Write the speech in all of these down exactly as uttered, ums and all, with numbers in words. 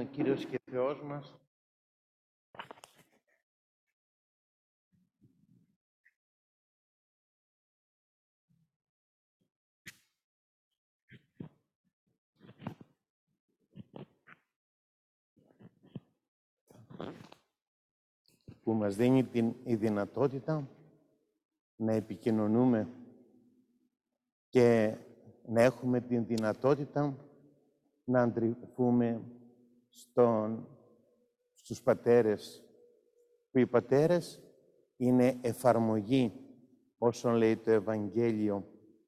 Κύριος και Θεός μας, που μας δίνει την η δυνατότητα να επικοινωνούμε και να έχουμε την δυνατότητα να αντριφούμε στον, στους πατέρες, που οι πατέρες είναι εφαρμογή όσων λέει το Ευαγγέλιο.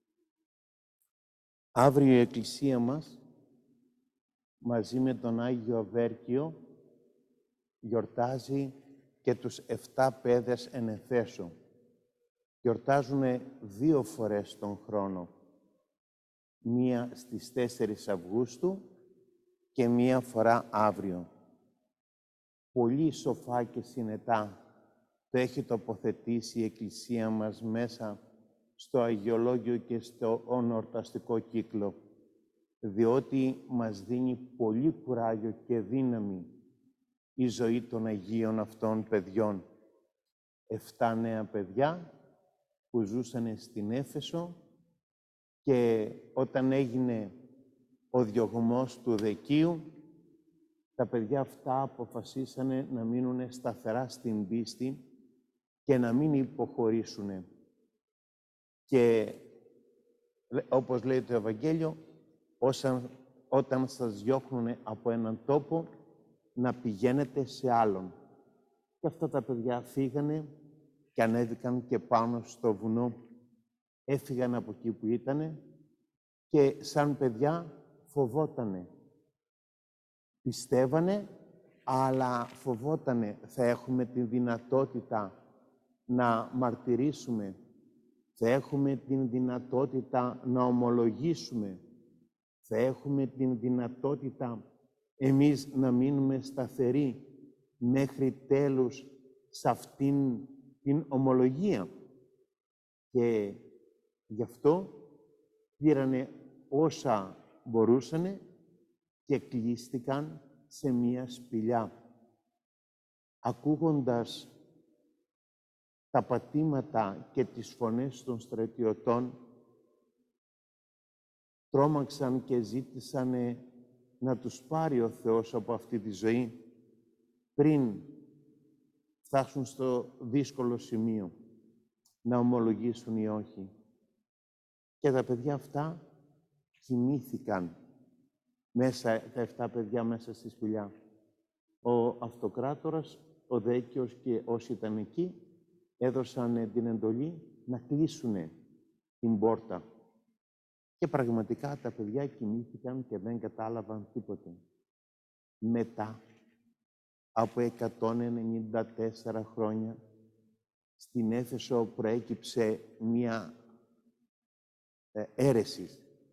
Αύριο η Εκκλησία μας, μαζί με τον Άγιο Αβέρκιο, γιορτάζει και τους εφτά παιδες εν Εφέσω. Γιορτάζουν δύο φορές τον χρόνο. Μία στις τέσσερις Αυγούστου και μία φορά αύριο. Πολύ σοφά και συνετά το έχει τοποθετήσει η Εκκλησία μας μέσα στο Αγιολόγιο και στο ονορταστικό κύκλο, διότι μας δίνει πολύ κουράγιο και δύναμη η ζωή των Αγίων αυτών παιδιών. Εφτά νέα παιδιά που ζούσαν στην Έφεσο και όταν έγινε ο διωγμός του Δεκίου, τα παιδιά αυτά αποφασίσανε να μείνουν σταθερά στην πίστη και να μην υποχωρήσουν. Και όπως λέει το Ευαγγέλιο, όσαν, όταν σας διώχνουν από έναν τόπο, να πηγαίνετε σε άλλον. Και αυτά τα παιδιά φύγανε και ανέβηκαν και πάνω στο βουνό. Έφυγαν από εκεί που ήτανε και σαν παιδιά φοβότανε. Πιστεύανε, αλλά φοβότανε. Θα έχουμε τη δυνατότητα να μαρτυρήσουμε. Θα έχουμε την δυνατότητα να ομολογήσουμε. Θα έχουμε την δυνατότητα εμείς να μείνουμε σταθεροί μέχρι τέλους σε αυτήν την ομολογία. Και γι' αυτό πήρανε όσα μπορούσανε και κλείστηκαν σε μία σπηλιά. Ακούγοντας τα πατήματα και τις φωνές των στρατιωτών, τρόμαξαν και ζήτησαν να τους πάρει ο Θεός από αυτή τη ζωή πριν φτάσουν στο δύσκολο σημείο να ομολογήσουν ή όχι. Και τα παιδιά αυτά κοιμήθηκαν μέσα, τα εφτά παιδιά μέσα στη σπηλιά. Ο αυτοκράτορας, ο Δέκιος και όσοι ήταν εκεί έδωσαν την εντολή να κλείσουν την πόρτα. Και πραγματικά τα παιδιά κοιμήθηκαν και δεν κατάλαβαν τίποτε. Μετά από εκατόν ενενήντα τέσσερα χρόνια στην Έφεσο προέκυψε μία ε, αίρεση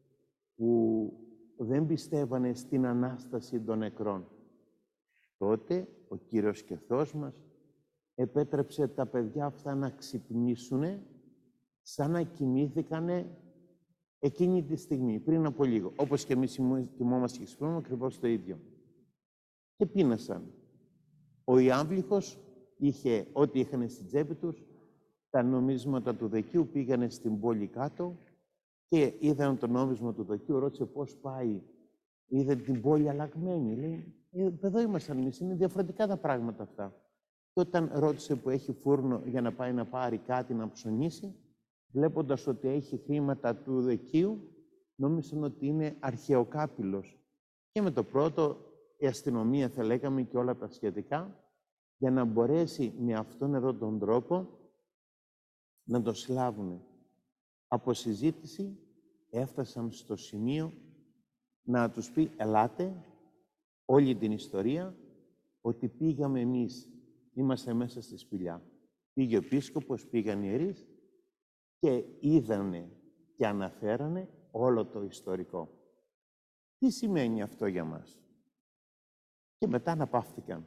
που δεν πιστεύανε στην Ανάσταση των νεκρών. Τότε ο Κύριος και Θεός μας επέτρεψε τα παιδιά αυτά να ξυπνήσουν σαν να κοιμήθηκανε εκείνη τη στιγμή, πριν από λίγο. Όπως και εμείς κοιμόμαστε και ξυπνούμε, ακριβώς το ίδιο. Και πείνασαν. Ο Ιάμβληχος είχε ό,τι είχαν στην τσέπη τους, τα νομίσματα του Δεκίου, πήγανε στην πόλη κάτω και είδαν το νόμισμα του Δεκίου, ρώτησε πώς πάει. Είδε την πόλη αλλαγμένη. Λέει, ε, εδώ ήμασταν εμείς, είναι διαφορετικά τα πράγματα αυτά. Και όταν ρώτησε που έχει φούρνο για να πάει να πάρει κάτι να ψωνίσει, βλέποντας ότι έχει χρήματα του Δεκίου, νόμισαν ότι είναι αρχαιοκάπηλος. Και με το πρώτο, η αστυνομία θα λέγαμε και όλα τα σχετικά, για να μπορέσει με αυτόν εδώ τον τρόπο να το συλλάβουν. Από συζήτηση έφτασαν στο σημείο να τους πει, ελάτε, όλη την ιστορία, ότι πήγαμε εμείς, είμαστε μέσα στη σπηλιά. Πήγε ο επίσκοπος, πήγαν οι ιερείς και είδανε και αναφέρανε όλο το ιστορικό. Τι σημαίνει αυτό για μας? Και μετά αναπαύθηκαν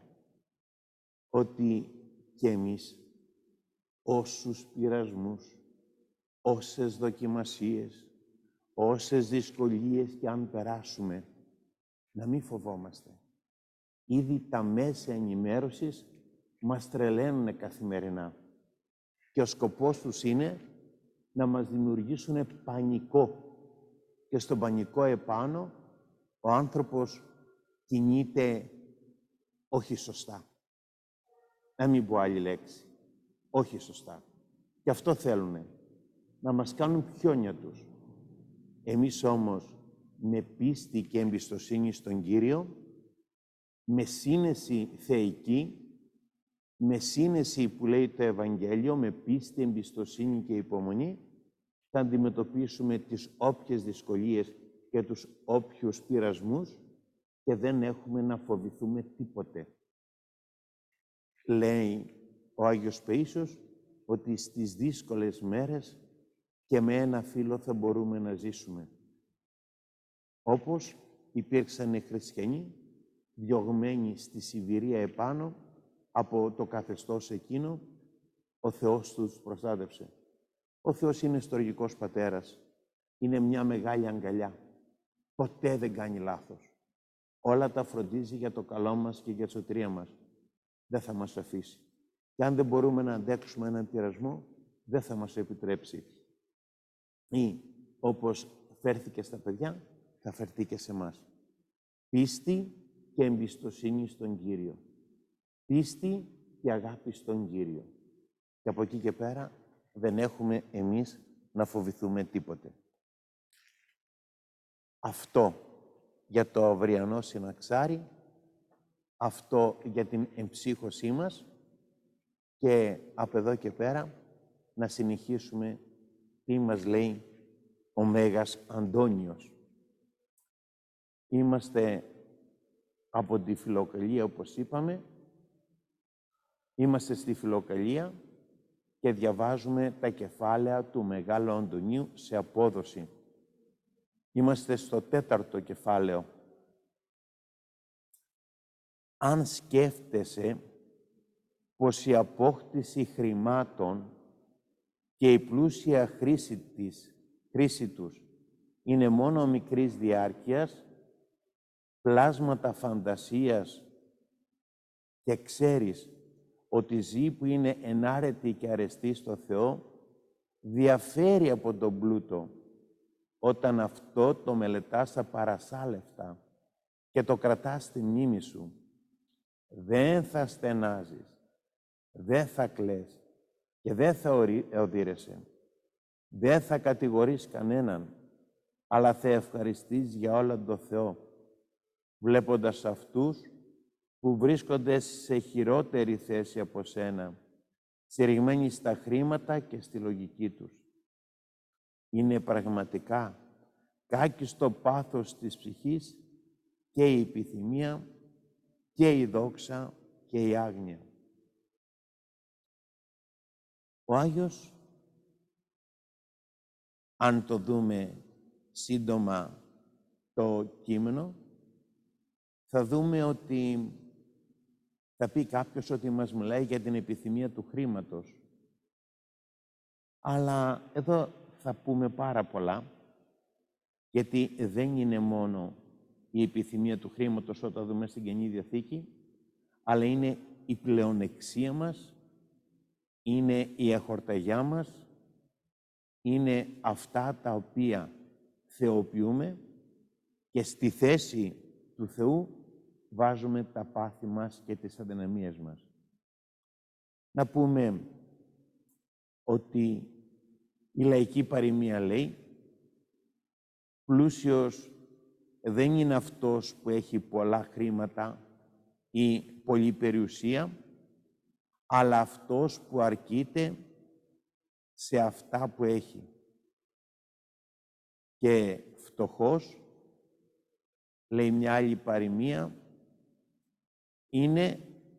ότι και εμείς όσους πειρασμούς, όσες δοκιμασίες, όσες δυσκολίες και αν περάσουμε, να μην φοβόμαστε. Ήδη τα μέσα ενημέρωσης μας τρελαίνουν καθημερινά. Και ο σκοπός τους είναι να μας δημιουργήσουν πανικό. Και στον πανικό επάνω ο άνθρωπος κινείται όχι σωστά. Να μην πω άλλη λέξη. Όχι σωστά. Και αυτό θέλουνε. Να μας κάνουν πιόνια τους. Εμείς όμως με πίστη και εμπιστοσύνη στον Κύριο, με σύνεση θεϊκή, με σύνεση που λέει το Ευαγγέλιο, με πίστη, εμπιστοσύνη και υπομονή, θα αντιμετωπίσουμε τις όποιες δυσκολίες και τους όποιους πειρασμούς και δεν έχουμε να φοβηθούμε τίποτε. Λέει ο Άγιος Παΐσιος ότι στις δύσκολες μέρες και με ένα φύλλο θα μπορούμε να ζήσουμε. Όπως υπήρξαν οι χριστιανοί διωγμένοι στη Σιβηρία επάνω από το καθεστώς εκείνο, ο Θεός τους προστάτευσε. Ο Θεός είναι στοργικός πατέρας. Είναι μια μεγάλη αγκαλιά. Ποτέ δεν κάνει λάθος. Όλα τα φροντίζει για το καλό μας και για τη σωτηρία μας. Δεν θα μας αφήσει. Και αν δεν μπορούμε να αντέξουμε έναν πειρασμό, δεν θα μας επιτρέψει. Ή, όπως φέρθηκε στα παιδιά, θα φερθεί και σε εμάς. Πίστη και εμπιστοσύνη στον Κύριο. Πίστη και αγάπη στον Κύριο. Και από εκεί και πέρα δεν έχουμε εμείς να φοβηθούμε τίποτε. Αυτό για το αυριανό συναξάρι, αυτό για την εμψύχωσή μας και από εδώ και πέρα να συνεχίσουμε τι μας λέει ο Μέγας Αντώνιος. Είμαστε από τη Φιλοκαλία, όπως είπαμε, είμαστε στη Φιλοκαλία και διαβάζουμε τα κεφάλαια του Μεγάλου Αντωνίου σε απόδοση. Είμαστε στο τέταρτο κεφάλαιο. Αν σκέφτεσαι πως η απόκτηση χρημάτων και η πλούσια χρήση, της, χρήση τους είναι μόνο μικρής διάρκειας, πλάσματα φαντασίας και ξέρεις ότι η ζωή που είναι ενάρετη και αρεστή στο Θεό διαφέρει από τον πλούτο όταν αυτό το μελετάς απαρασάλευτα και το κρατάς στη μνήμη σου. Δεν θα στενάζεις, δεν θα κλαις και δεν θα οδύρεσαι. Δεν θα κατηγορείς κανέναν, αλλά θα ευχαριστείς για όλα τον Θεό, βλέποντας αυτούς που βρίσκονται σε χειρότερη θέση από σένα, συρριγμένοι στα χρήματα και στη λογική τους. Είναι πραγματικά κάκιστο πάθος της ψυχής και η επιθυμία και η δόξα και η άγνοια. Ο Άγιος, αν το δούμε σύντομα το κείμενο, θα δούμε ότι θα πει κάποιος ότι μας μιλάει για την επιθυμία του χρήματος. Αλλά εδώ θα πούμε πάρα πολλά, γιατί δεν είναι μόνο η επιθυμία του χρήματος όταν δούμε στην Καινή Διαθήκη, αλλά είναι η πλεονεξία μας, είναι η αχορταγιά μας, είναι αυτά τα οποία θεοποιούμε και στη θέση του Θεού βάζουμε τα πάθη μας και τις αδυναμίες μας. Να πούμε ότι η λαϊκή παροιμία λέει πλούσιος δεν είναι αυτός που έχει πολλά χρήματα ή πολλή περιουσία, αλλά αυτός που αρκείται σε αυτά που έχει. Και φτωχός, λέει μια άλλη παροιμία, είναι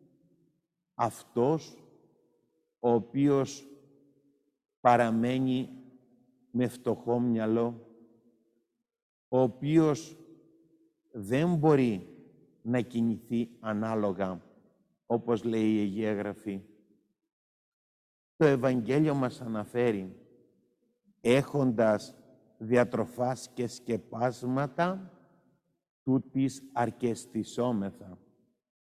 αυτός ο οποίος παραμένει με φτωχό μυαλό, ο οποίος δεν μπορεί να κινηθεί ανάλογα, όπως λέει η Αγία Γραφή. Το Ευαγγέλιο μας αναφέρει, έχοντας διατροφάς και σκεπάσματα, τούτης αρκεστισόμεθα.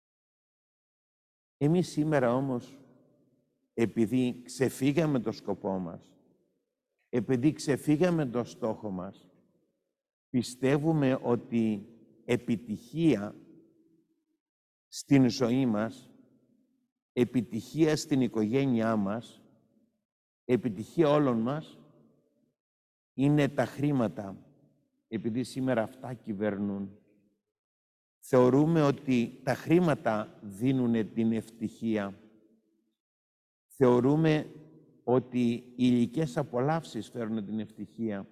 Εμείς σήμερα όμως, επειδή ξεφύγαμε το σκοπό μας, επειδή ξεφύγαμε το στόχο μας, πιστεύουμε ότι επιτυχία στην ζωή μας, επιτυχία στην οικογένειά μας, επιτυχία όλων μας, είναι τα χρήματα, επειδή σήμερα αυτά κυβερνούν. Θεωρούμε ότι τα χρήματα δίνουν την ευτυχία. Θεωρούμε ότι οι υλικές απολαύσεις φέρουν την ευτυχία.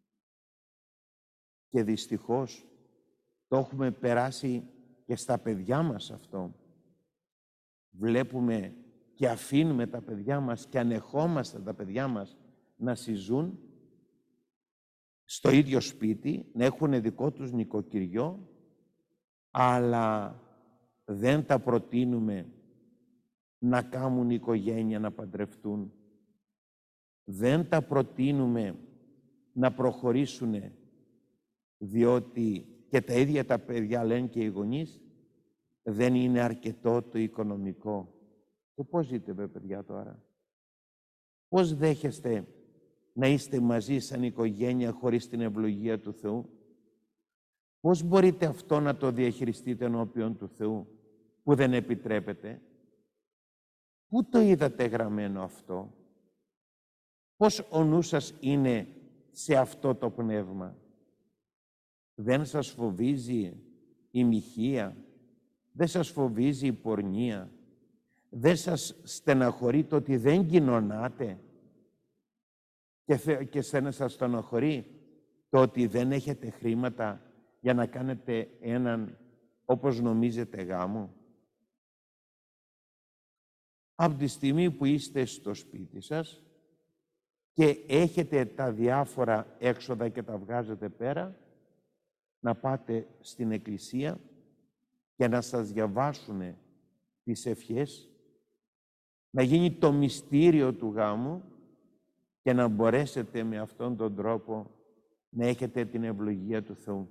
Και δυστυχώς το έχουμε περάσει και στα παιδιά μας αυτό. Βλέπουμε και αφήνουμε τα παιδιά μας και ανεχόμαστε τα παιδιά μας να συζούν στο ίδιο σπίτι, να έχουν δικό τους νοικοκυριό, αλλά δεν τα προτείνουμε να κάνουν οικογένεια, να παντρευτούν. Δεν τα προτείνουμε να προχωρήσουν, διότι και τα ίδια τα παιδιά λένε και οι γονείς, δεν είναι αρκετό το οικονομικό. Και πώς ζείτε, βε, παιδιά, τώρα? Πώς δέχεστε να είστε μαζί σαν οικογένεια χωρίς την ευλογία του Θεού? Πώς μπορείτε αυτό να το διαχειριστείτε ενώπιον του Θεού, που δεν επιτρέπετε? Πού το είδατε γραμμένο αυτό? Πώς ο νους σας είναι σε αυτό το πνεύμα? Δεν σας φοβίζει η μοιχεία? Δεν σας φοβίζει η πορνεία? Δεν σας στεναχωρεί το ότι δεν κοινωνάτε? Και, και σας στεναχωρεί το ότι δεν έχετε χρήματα για να κάνετε έναν, όπως νομίζετε, γάμο? Από τη στιγμή που είστε στο σπίτι σας και έχετε τα διάφορα έξοδα και τα βγάζετε πέρα, να πάτε στην εκκλησία και να σας διαβάσουν τις ευχές, να γίνει το μυστήριο του γάμου και να μπορέσετε με αυτόν τον τρόπο να έχετε την ευλογία του Θεού.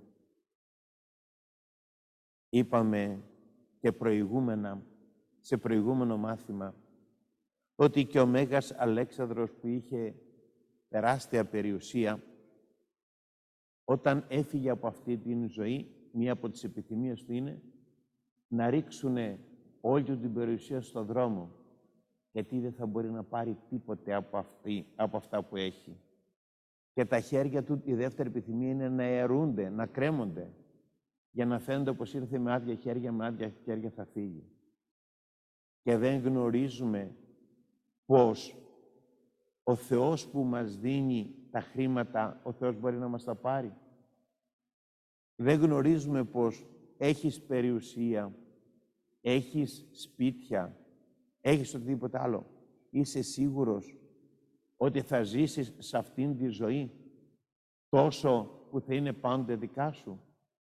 Είπαμε και προηγούμενα, σε προηγούμενο μάθημα, ότι και ο Μέγας Αλέξανδρος, που είχε τεράστια περιουσία, όταν έφυγε από αυτή την ζωή, μία από τις επιθυμίες του είναι να ρίξουν όλη του την περιουσία στον δρόμο, γιατί δεν θα μπορεί να πάρει τίποτε από, αυτή, από αυτά που έχει. Και τα χέρια του, η δεύτερη επιθυμία είναι να αιρούνται, να κρέμονται, για να φαίνονται πως ήρθε με άδεια χέρια, με άδεια χέρια θα φύγει. Και δεν γνωρίζουμε πως ο Θεός που μας δίνει τα χρήματα, ο Θεός μπορεί να μας τα πάρει. Δεν γνωρίζουμε πως έχεις περιουσία, έχεις σπίτια, έχεις οτιδήποτε άλλο. Είσαι σίγουρος ότι θα ζήσεις σε αυτήν τη ζωή τόσο που θα είναι πάντοτε δικά σου?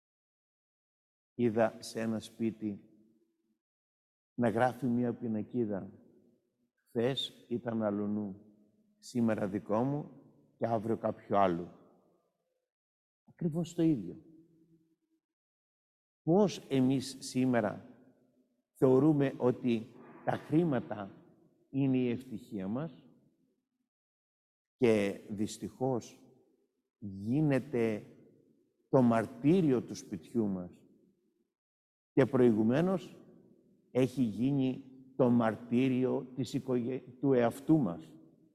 Είδα σε ένα σπίτι να γράφει μία πινακίδα. Χθες ήταν αλουνού, σήμερα δικό μου και αύριο κάποιο άλλο. Ακριβώς το ίδιο. Πώς εμείς σήμερα θεωρούμε ότι τα χρήματα είναι η ευτυχία μας και δυστυχώς γίνεται το μαρτύριο του σπιτιού μας και προηγουμένως έχει γίνει το μαρτύριο της οικογέ... του εαυτού μας.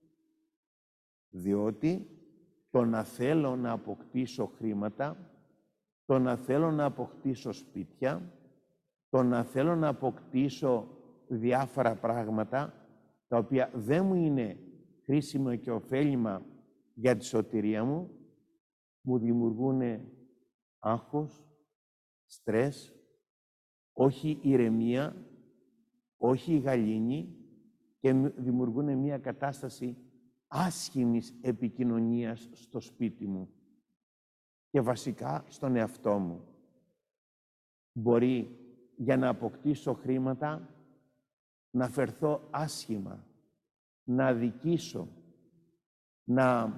Διότι το να θέλω να αποκτήσω χρήματα, το να θέλω να αποκτήσω σπίτια, το να θέλω να αποκτήσω διάφορα πράγματα, τα οποία δεν μου είναι χρήσιμο και ωφέλιμα για τη σωτηρία μου, μου δημιουργούν άγχος, στρες, όχι ηρεμία, όχι γαλήνη και δημιουργούν μια κατάσταση άσχημης επικοινωνίας στο σπίτι μου και βασικά στον εαυτό μου. Μπορεί για να αποκτήσω χρήματα να φερθώ άσχημα, να αδικήσω, να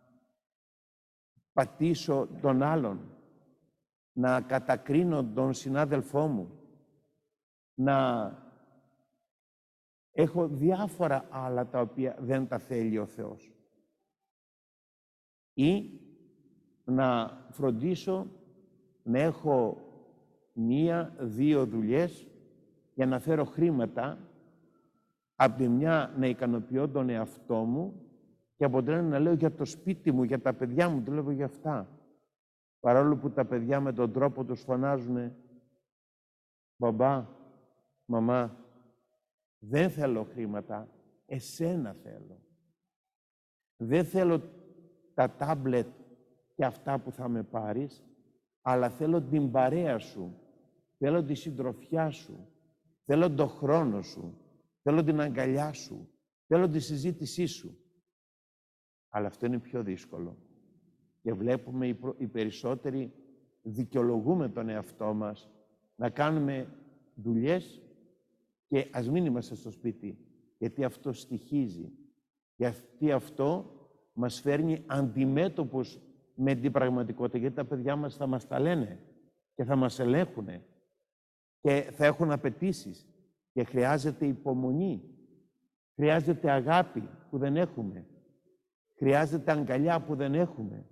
πατήσω τον άλλον, να κατακρίνω τον συνάδελφό μου, να Έχω διάφορα άλλα τα οποία δεν τα θέλει ο Θεός. Ή να φροντίσω να έχω μία, δύο δουλειές για να φέρω χρήματα, από τη μια να ικανοποιώ τον εαυτό μου και από την άλλη να λέω για το σπίτι μου, για τα παιδιά μου, δουλεύω για αυτά. Παρόλο που τα παιδιά με τον τρόπο τους φωνάζουν «Μπαμπά, μαμά, δεν θέλω χρήματα, εσένα θέλω. Δεν θέλω τα τάμπλετ και αυτά που θα με πάρεις, αλλά θέλω την παρέα σου, θέλω τη συντροφιά σου, θέλω τον χρόνο σου, θέλω την αγκαλιά σου, θέλω τη συζήτησή σου». Αλλά αυτό είναι πιο δύσκολο. Και βλέπουμε οι, προ... οι περισσότεροι δικαιολογούμε τον εαυτό μας να κάνουμε δουλειές και ας μην είμαστε στο σπίτι, γιατί αυτό στοιχίζει. Γιατί αυτό μας φέρνει αντιμέτωπους με την πραγματικότητα, γιατί τα παιδιά μας θα μας τα λένε και θα μας ελέγχουν και θα έχουν απαιτήσεις και χρειάζεται υπομονή, χρειάζεται αγάπη που δεν έχουμε, χρειάζεται αγκαλιά που δεν έχουμε.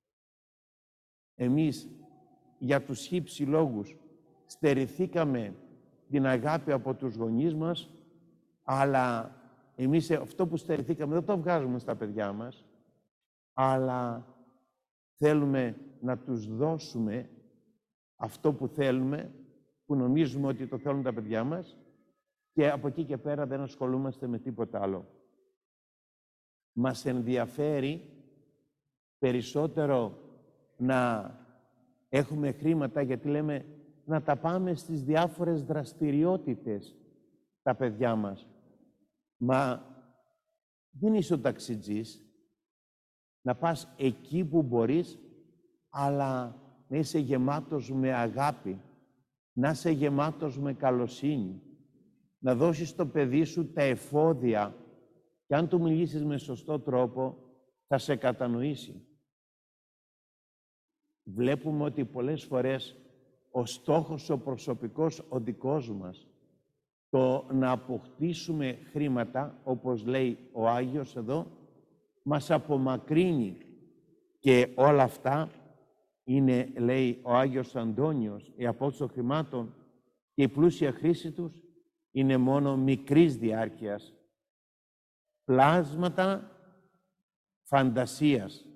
Εμείς για τους χύψη λόγους στερηθήκαμε την αγάπη από τους γονείς μας, αλλά εμείς αυτό που στερηθήκαμε δεν το βγάζουμε στα παιδιά μας, αλλά θέλουμε να τους δώσουμε αυτό που θέλουμε, που νομίζουμε ότι το θέλουν τα παιδιά μας, και από εκεί και πέρα δεν ασχολούμαστε με τίποτα άλλο. Μας ενδιαφέρει περισσότερο να έχουμε χρήματα, γιατί λέμε να τα πάμε στις διάφορες δραστηριότητες τα παιδιά μας. Μα δεν είσαι ο ταξιτζής, να πας εκεί που μπορείς, αλλά να είσαι γεμάτος με αγάπη, να είσαι γεμάτος με καλοσύνη, να δώσεις στο παιδί σου τα εφόδια και αν του μιλήσεις με σωστό τρόπο, θα σε κατανοήσει. Βλέπουμε ότι πολλές φορές ο στόχος, ο προσωπικός, ο δικός μας, το να αποκτήσουμε χρήματα, όπως λέει ο Άγιος εδώ, μας απομακρύνει. Και όλα αυτά είναι, λέει ο Άγιος Αντώνιος, η απόκτηση των χρημάτων και η πλούσια χρήση τους είναι μόνο μικρής διάρκειας. Πλάσματα φαντασίας.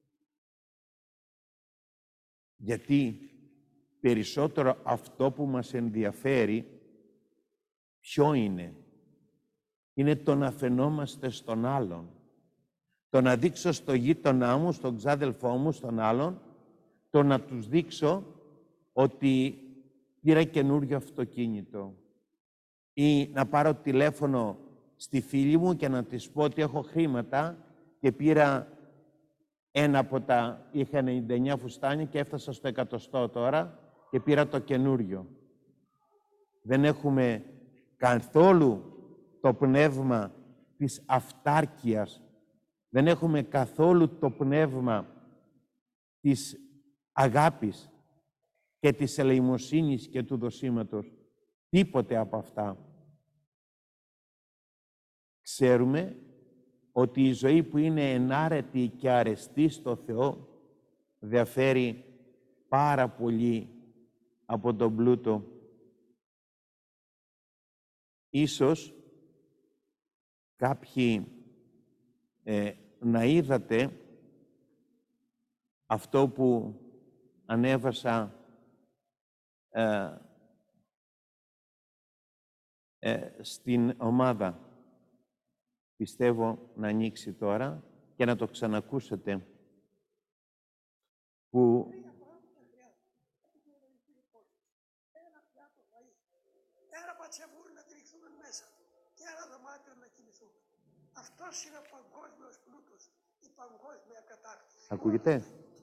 Γιατί περισσότερο αυτό που μας ενδιαφέρει, ποιο είναι? Είναι το να φαινόμαστε στον άλλον. Το να δείξω στο γείτονά μου, στον ξάδελφό μου, στον άλλον, το να τους δείξω ότι πήρα καινούριο αυτοκίνητο ή να πάρω τηλέφωνο στη φίλη μου και να της πω ότι έχω χρήματα και πήρα ένα από τα, είχα ενενήντα εννιά φουστάνια και έφτασα στο εκατοστό τώρα και πήρα το καινούριο. Δεν έχουμε καθόλου το πνεύμα της αυτάρκειας. Δεν έχουμε καθόλου το πνεύμα της αγάπης και της ελεημοσύνης και του δοσήματος. Τίποτε από αυτά. Ξέρουμε ότι η ζωή που είναι ενάρετη και αρεστή στο Θεό διαφέρει πάρα πολύ από τον πλούτο. Ίσως κάποιοι ε, να είδατε αυτό που ανέβασα ε, ε, στην ομάδα. Πιστεύω να ανοίξει τώρα και να το ξανακούσετε. Που... Ένα πατσεβούρι να τριχθούμε μέσα και ένα δωμάτιο να κοιμηθούμε. Αυτός είναι ο παγκόσμιος πλούτος, η παγκόσμια κατάκτηση. Ακούγεται?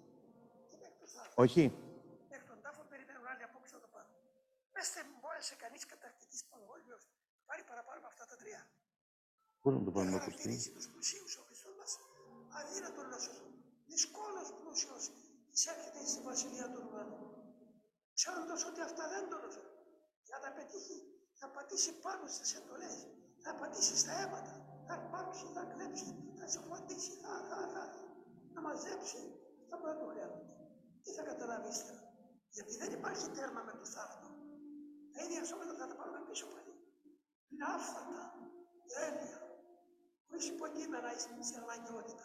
Όχι. Εκ των τάφων περιμένουν άλλοι απόψε να το πάρουν. Πέστε μου, μπόρεσε κανείς κατακτητής παγκόσμιος πάρει παραπάνω από αυτά τα τρία? Πού να το πάρουμε από αυτή? Τους πλουσίους ο Χριστός μας αδύνατον να σωθούν. Δυσκόλως πλούσιος εισέρχεται στη βασιλεία των ουρανών. Ξέροντας ότι αυτά δεν τον ωφελούν. Για να τα πετύχει, θα πατήσει πάνω στις εντολές θα πατήσει στα αίματα, θα αρπάξει, θα κλέψει, θα συμφωνήσει, θα, θα, θα, θα μαζέψει τα πρώτα του χρέου. Τι θα καταλάβει ύστερα? Γιατί δεν υπάρχει τέρμα με το θαύμα. Τα ίδια σώματα θα τα πάρουμε πίσω πάλι. Είναι άφθατα, τέλεια, χωρίς υποκείμενα σε αναγκαιότητα.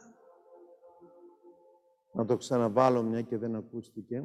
Να το ξαναβάλω μια και δεν ακούστηκε.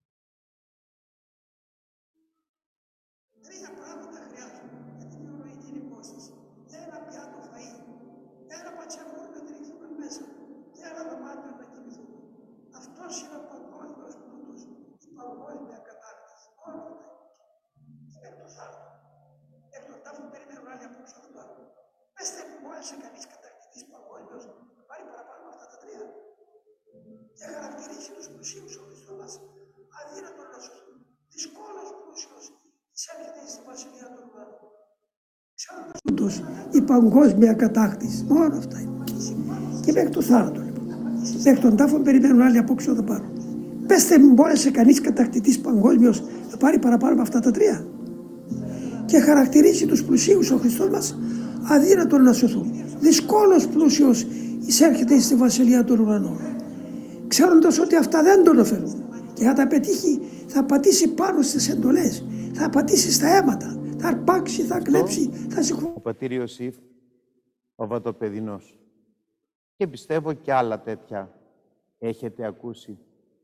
Τρία πράγματα χρειάζονται για την βιολογική υπόσταση. Ένα πιάτο φαΐ, ένα πατσεβούρ να τριχθούμε μέσα και ένα δωμάτιο να κοιμηθούμε. Αυτός είναι ο παγκόσμιος πλούτος, η παγκόσμια κατάκτηση. Όλα αυτά. Και μέχρι το θάρρο. Εκ των τάφων περιμένουν άλλοι απόψε να το πάρουν. Πεςτε μου, μπόρεσε κανείς κατακτητής παγκόσμιος να πάρει παραπάνω από αυτά τα τρία. Και χαρακτηρίζει τους πλουσίους ο Χριστός μας. Αδύνατον να σωθούν. Δυσκόλος πλούσιος εισέρχεται στη βασιλεία των ουρανών. Ξέροντας η παγκόσμια κατάκτηση. Μόνο αυτά είναι. Και μέχρι το θάνατο λοιπόν. Μέχρι τον τάφο περιμένουν άλλοι απόψε να το πάρουν. Πεςτε μου, μπόρεσε κανείς κατακτητής παγκόσμιος να πάρει παραπάνω από αυτά τα τρία. Και χαρακτηρίζει τους πλουσίους ο Χριστός μας αδύνατον να σωθούν. Δυσκόλος πλούσιος εισέρχεται στη βασιλεία των ουρανών. Ξέροντας ότι αυτά δεν τον ωφελούν. Και θα τα πετύχει, θα πατήσει πάνω στις εντολές, θα πατήσει στα αίματα, θα αρπάξει, θα κλέψει, θα σηκώσει. Ο πατήρ Ιωσήφ, ο Βατοπεδινός. Και πιστεύω και άλλα τέτοια έχετε ακούσει.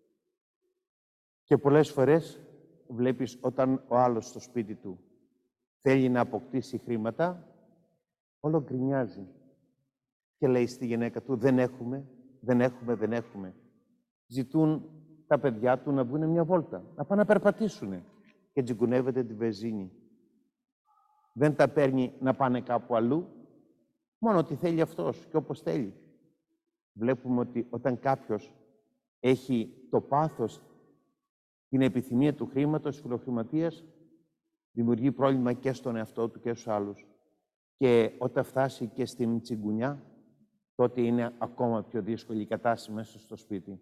Και πολλές φορές βλέπεις όταν ο άλλος στο σπίτι του θέλει να αποκτήσει χρήματα, όλο γκρινιάζει. Και λέει στη γυναίκα του, δεν έχουμε, δεν έχουμε, δεν έχουμε. Ζητούν τα παιδιά του να βγουν μια βόλτα, να πάνε να περπατήσουν και τζιγκουνεύεται τη βενζίνη. Δεν τα παίρνει να πάνε κάπου αλλού, μόνο ότι θέλει αυτός και όπως θέλει. Βλέπουμε ότι όταν κάποιος έχει το πάθος, την επιθυμία του χρήματος, της φιλοχρηματίας, δημιουργεί πρόβλημα και στον εαυτό του και στους άλλους. Και όταν φτάσει και στην τσιγκουνιά, τότε είναι ακόμα πιο δύσκολη η κατάσταση μέσα στο σπίτι.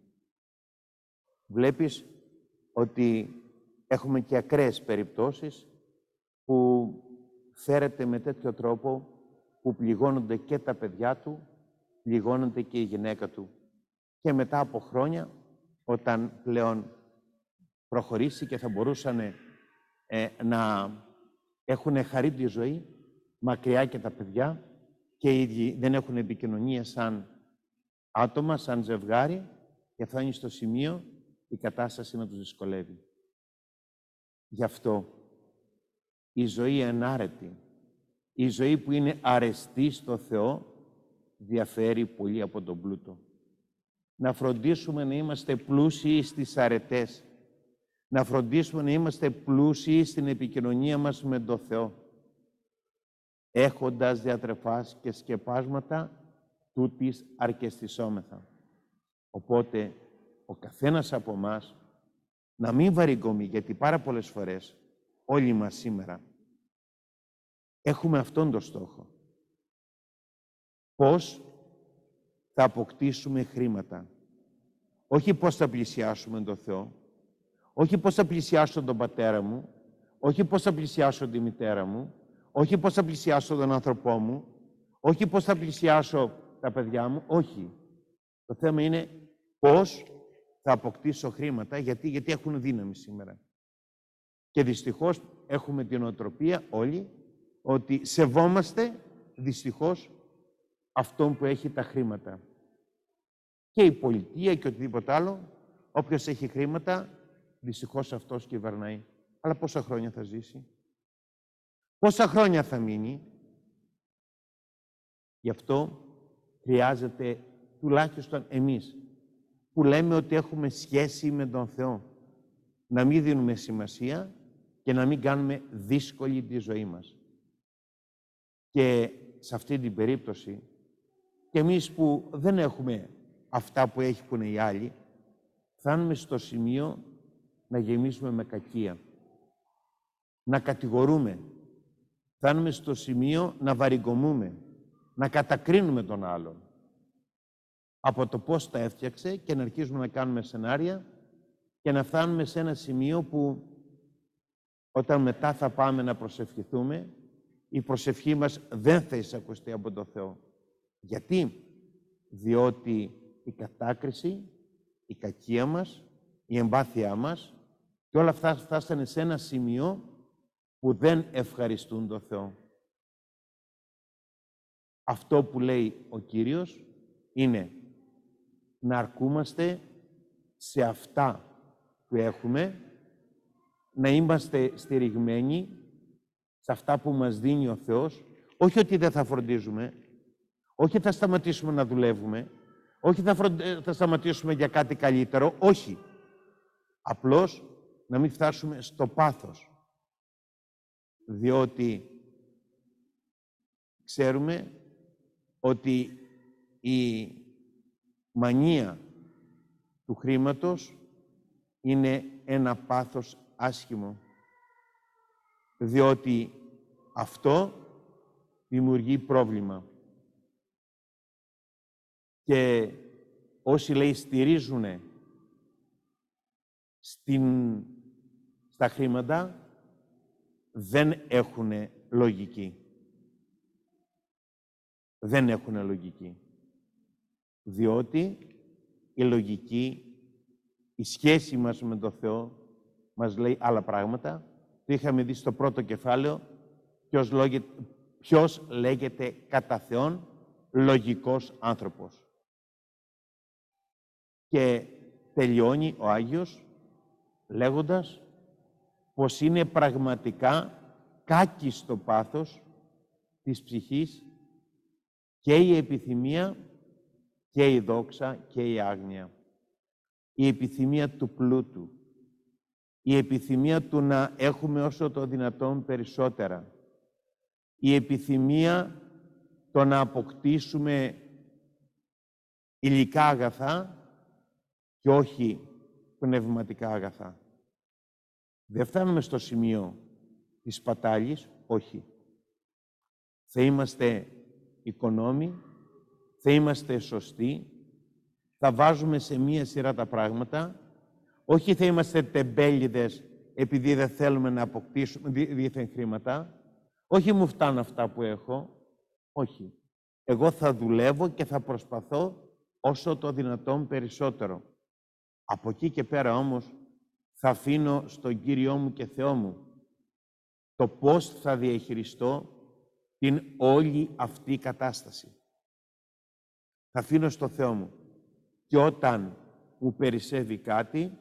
Βλέπεις ότι έχουμε και ακραίες περιπτώσεις που φέρεται με τέτοιο τρόπο που πληγώνονται και τα παιδιά του, πληγώνονται και η γυναίκα του. Και μετά από χρόνια, όταν πλέον προχωρήσει και θα μπορούσαν ε, να έχουν χαρή τη ζωή, μακριά και τα παιδιά, και οι ίδιοι δεν έχουν επικοινωνία σαν άτομα, σαν ζευγάρι, και φτάνει στο σημείο η κατάσταση να τους δυσκολεύει. Γι' αυτό η ζωή ενάρετη, η ζωή που είναι αρεστή στο Θεό, διαφέρει πολύ από τον πλούτο. Να φροντίσουμε να είμαστε πλούσιοι στις αρετές, να φροντίσουμε να είμαστε πλούσιοι στην επικοινωνία μας με τον Θεό, έχοντας διατρεφάς και σκεπάσματα, τούτης αρκεστισόμεθα. Οπότε, ο καθένας από εμάς να μην βαρυγκομεί, γιατί πάρα πολλές φορές όλοι μας σήμερα έχουμε αυτόν τον στόχο. Πώς θα αποκτήσουμε χρήματα. Όχι πώς θα πλησιάσουμε τον Θεό, όχι πώς θα πλησιάσω τον πατέρα μου, όχι πώς θα πλησιάσω τη μητέρα μου, όχι πώς θα πλησιάσω τον άνθρωπό μου, όχι πώς θα πλησιάσω τα παιδιά μου, όχι. Το θέμα είναι πώς θα αποκτήσω χρήματα, γιατί, γιατί έχουν δύναμη σήμερα. Και δυστυχώς έχουμε την οτροπία όλοι ότι σεβόμαστε δυστυχώς αυτόν που έχει τα χρήματα. Και η πολιτεία και οτιδήποτε άλλο, όποιος έχει χρήματα, δυστυχώς αυτός κυβερνάει. Αλλά πόσα χρόνια θα ζήσει, πόσα χρόνια θα μείνει. Γι' αυτό χρειάζεται τουλάχιστον εμείς, που λέμε ότι έχουμε σχέση με τον Θεό, να μην δίνουμε σημασία και να μην κάνουμε δύσκολη τη ζωή μας. Και σε αυτή την περίπτωση, και εμείς που δεν έχουμε αυτά που έχουν οι άλλοι, φτάνουμε στο σημείο να γεμίσουμε με κακία, να κατηγορούμε, φτάνουμε στο σημείο να βαρυγκομούμε, να κατακρίνουμε τον άλλον από το πώς τα έφτιαξε και να αρχίζουμε να κάνουμε σενάρια και να φτάνουμε σε ένα σημείο που όταν μετά θα πάμε να προσευχηθούμε, η προσευχή μας δεν θα εισακουστεί από το Θεό. Γιατί? Διότι η κατάκριση, η κακία μας, η εμπάθειά μας και όλα αυτά φτάσανε σε ένα σημείο που δεν ευχαριστούν τον Θεό. Αυτό που λέει ο Κύριος είναι να αρκούμαστε σε αυτά που έχουμε, να είμαστε στηριγμένοι σε αυτά που μας δίνει ο Θεός, όχι ότι δεν θα φροντίζουμε, όχι θα σταματήσουμε να δουλεύουμε, όχι θα, φροντε... θα σταματήσουμε για κάτι καλύτερο, όχι. Απλώς να μην φτάσουμε στο πάθος. Διότι ξέρουμε ότι η μανία του χρήματος είναι ένα πάθος άσχημο. Διότι αυτό δημιουργεί πρόβλημα. Και όσοι, λέει, στηρίζουν στην, στα χρήματα, δεν έχουν λογική. Δεν έχουν λογική. Διότι η λογική, η σχέση μας με τον Θεό, μας λέει άλλα πράγματα. Το είχαμε δει στο πρώτο κεφάλαιο, ποιος, λόγε, ποιος λέγεται κατά Θεόν λογικός άνθρωπος. Και τελειώνει ο Άγιος λέγοντας πως είναι πραγματικά κάκιστο πάθος της ψυχής και η επιθυμία και η δόξα και η άγνοια. Η επιθυμία του πλούτου, η επιθυμία του να έχουμε όσο το δυνατόν περισσότερα, η επιθυμία το να αποκτήσουμε υλικά αγαθά και όχι πνευματικά αγαθά. Δεν φτάνουμε στο σημείο της σπατάλης, όχι. Θα είμαστε οικονόμοι, θα είμαστε σωστοί, θα βάζουμε σε μία σειρά τα πράγματα, όχι θα είμαστε τεμπέληδες επειδή δεν θέλουμε να αποκτήσουμε δίθεν χρήματα, όχι μου φτάνουν αυτά που έχω, όχι. Εγώ θα δουλεύω και θα προσπαθώ όσο το δυνατόν περισσότερο. Από εκεί και πέρα όμως θα αφήνω στον Κύριό μου και Θεό μου το πώς θα διαχειριστώ την όλη αυτή κατάσταση. Θα αφήνω στο Θεό μου. Και όταν μου περισσεύει κάτι,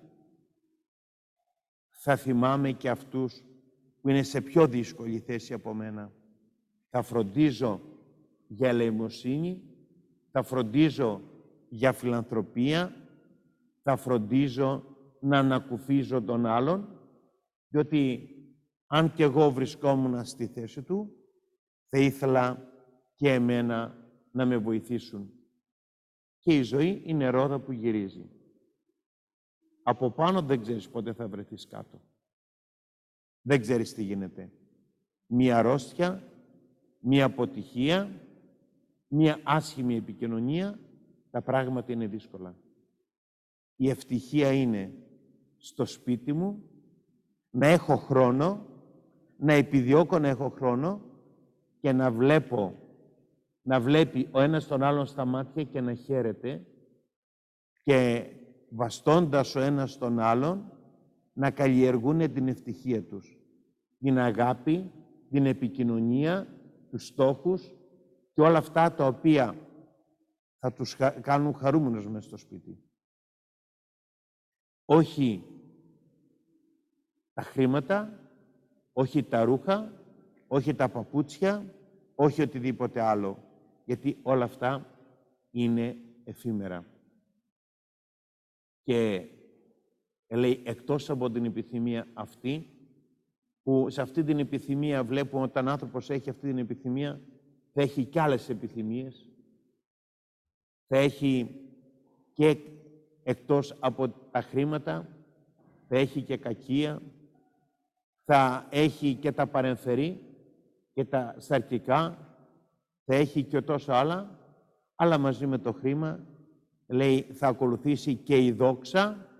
θα θυμάμαι και αυτούς που είναι σε πιο δύσκολη θέση από μένα. Θα φροντίζω για ελεημοσύνη, θα φροντίζω για φιλανθρωπία, θα φροντίζω να ανακουφίζω τον άλλον, διότι αν και εγώ βρισκόμουν στη θέση του, θα ήθελα και εμένα να με βοηθήσουν. Και η ζωή είναι ρόδα που γυρίζει. Από πάνω δεν ξέρεις πότε θα βρεθείς κάτω. Δεν ξέρεις τι γίνεται. Μία αρρώστια, μία αποτυχία, μία άσχημη επικοινωνία, τα πράγματα είναι δύσκολα. Η ευτυχία είναι στο σπίτι μου, να έχω χρόνο, να επιδιώκω να έχω χρόνο και να βλέπω, να βλέπει ο ένας τον άλλον στα μάτια και να χαίρεται και βαστώντας ο ένας τον άλλον να καλλιεργούν την ευτυχία τους, την αγάπη, την επικοινωνία, τους στόχους και όλα αυτά τα οποία θα τους κάνουν χαρούμενους μέσα στο σπίτι. Όχι τα χρήματα, όχι τα ρούχα, όχι τα παπούτσια, όχι οτιδήποτε άλλο, γιατί όλα αυτά είναι εφήμερα. Και λέει, εκτός από την επιθυμία αυτή, που σε αυτή την επιθυμία βλέπουμε όταν ο άνθρωπος έχει αυτή την επιθυμία, θα έχει και άλλες επιθυμίες, θα έχει και εκτός από τα χρήματα, θα έχει και κακία, θα έχει και τα παρεμφερή και τα σαρκικά, θα έχει και τόσο άλλα, αλλά μαζί με το χρήμα, λέει, θα ακολουθήσει και η δόξα,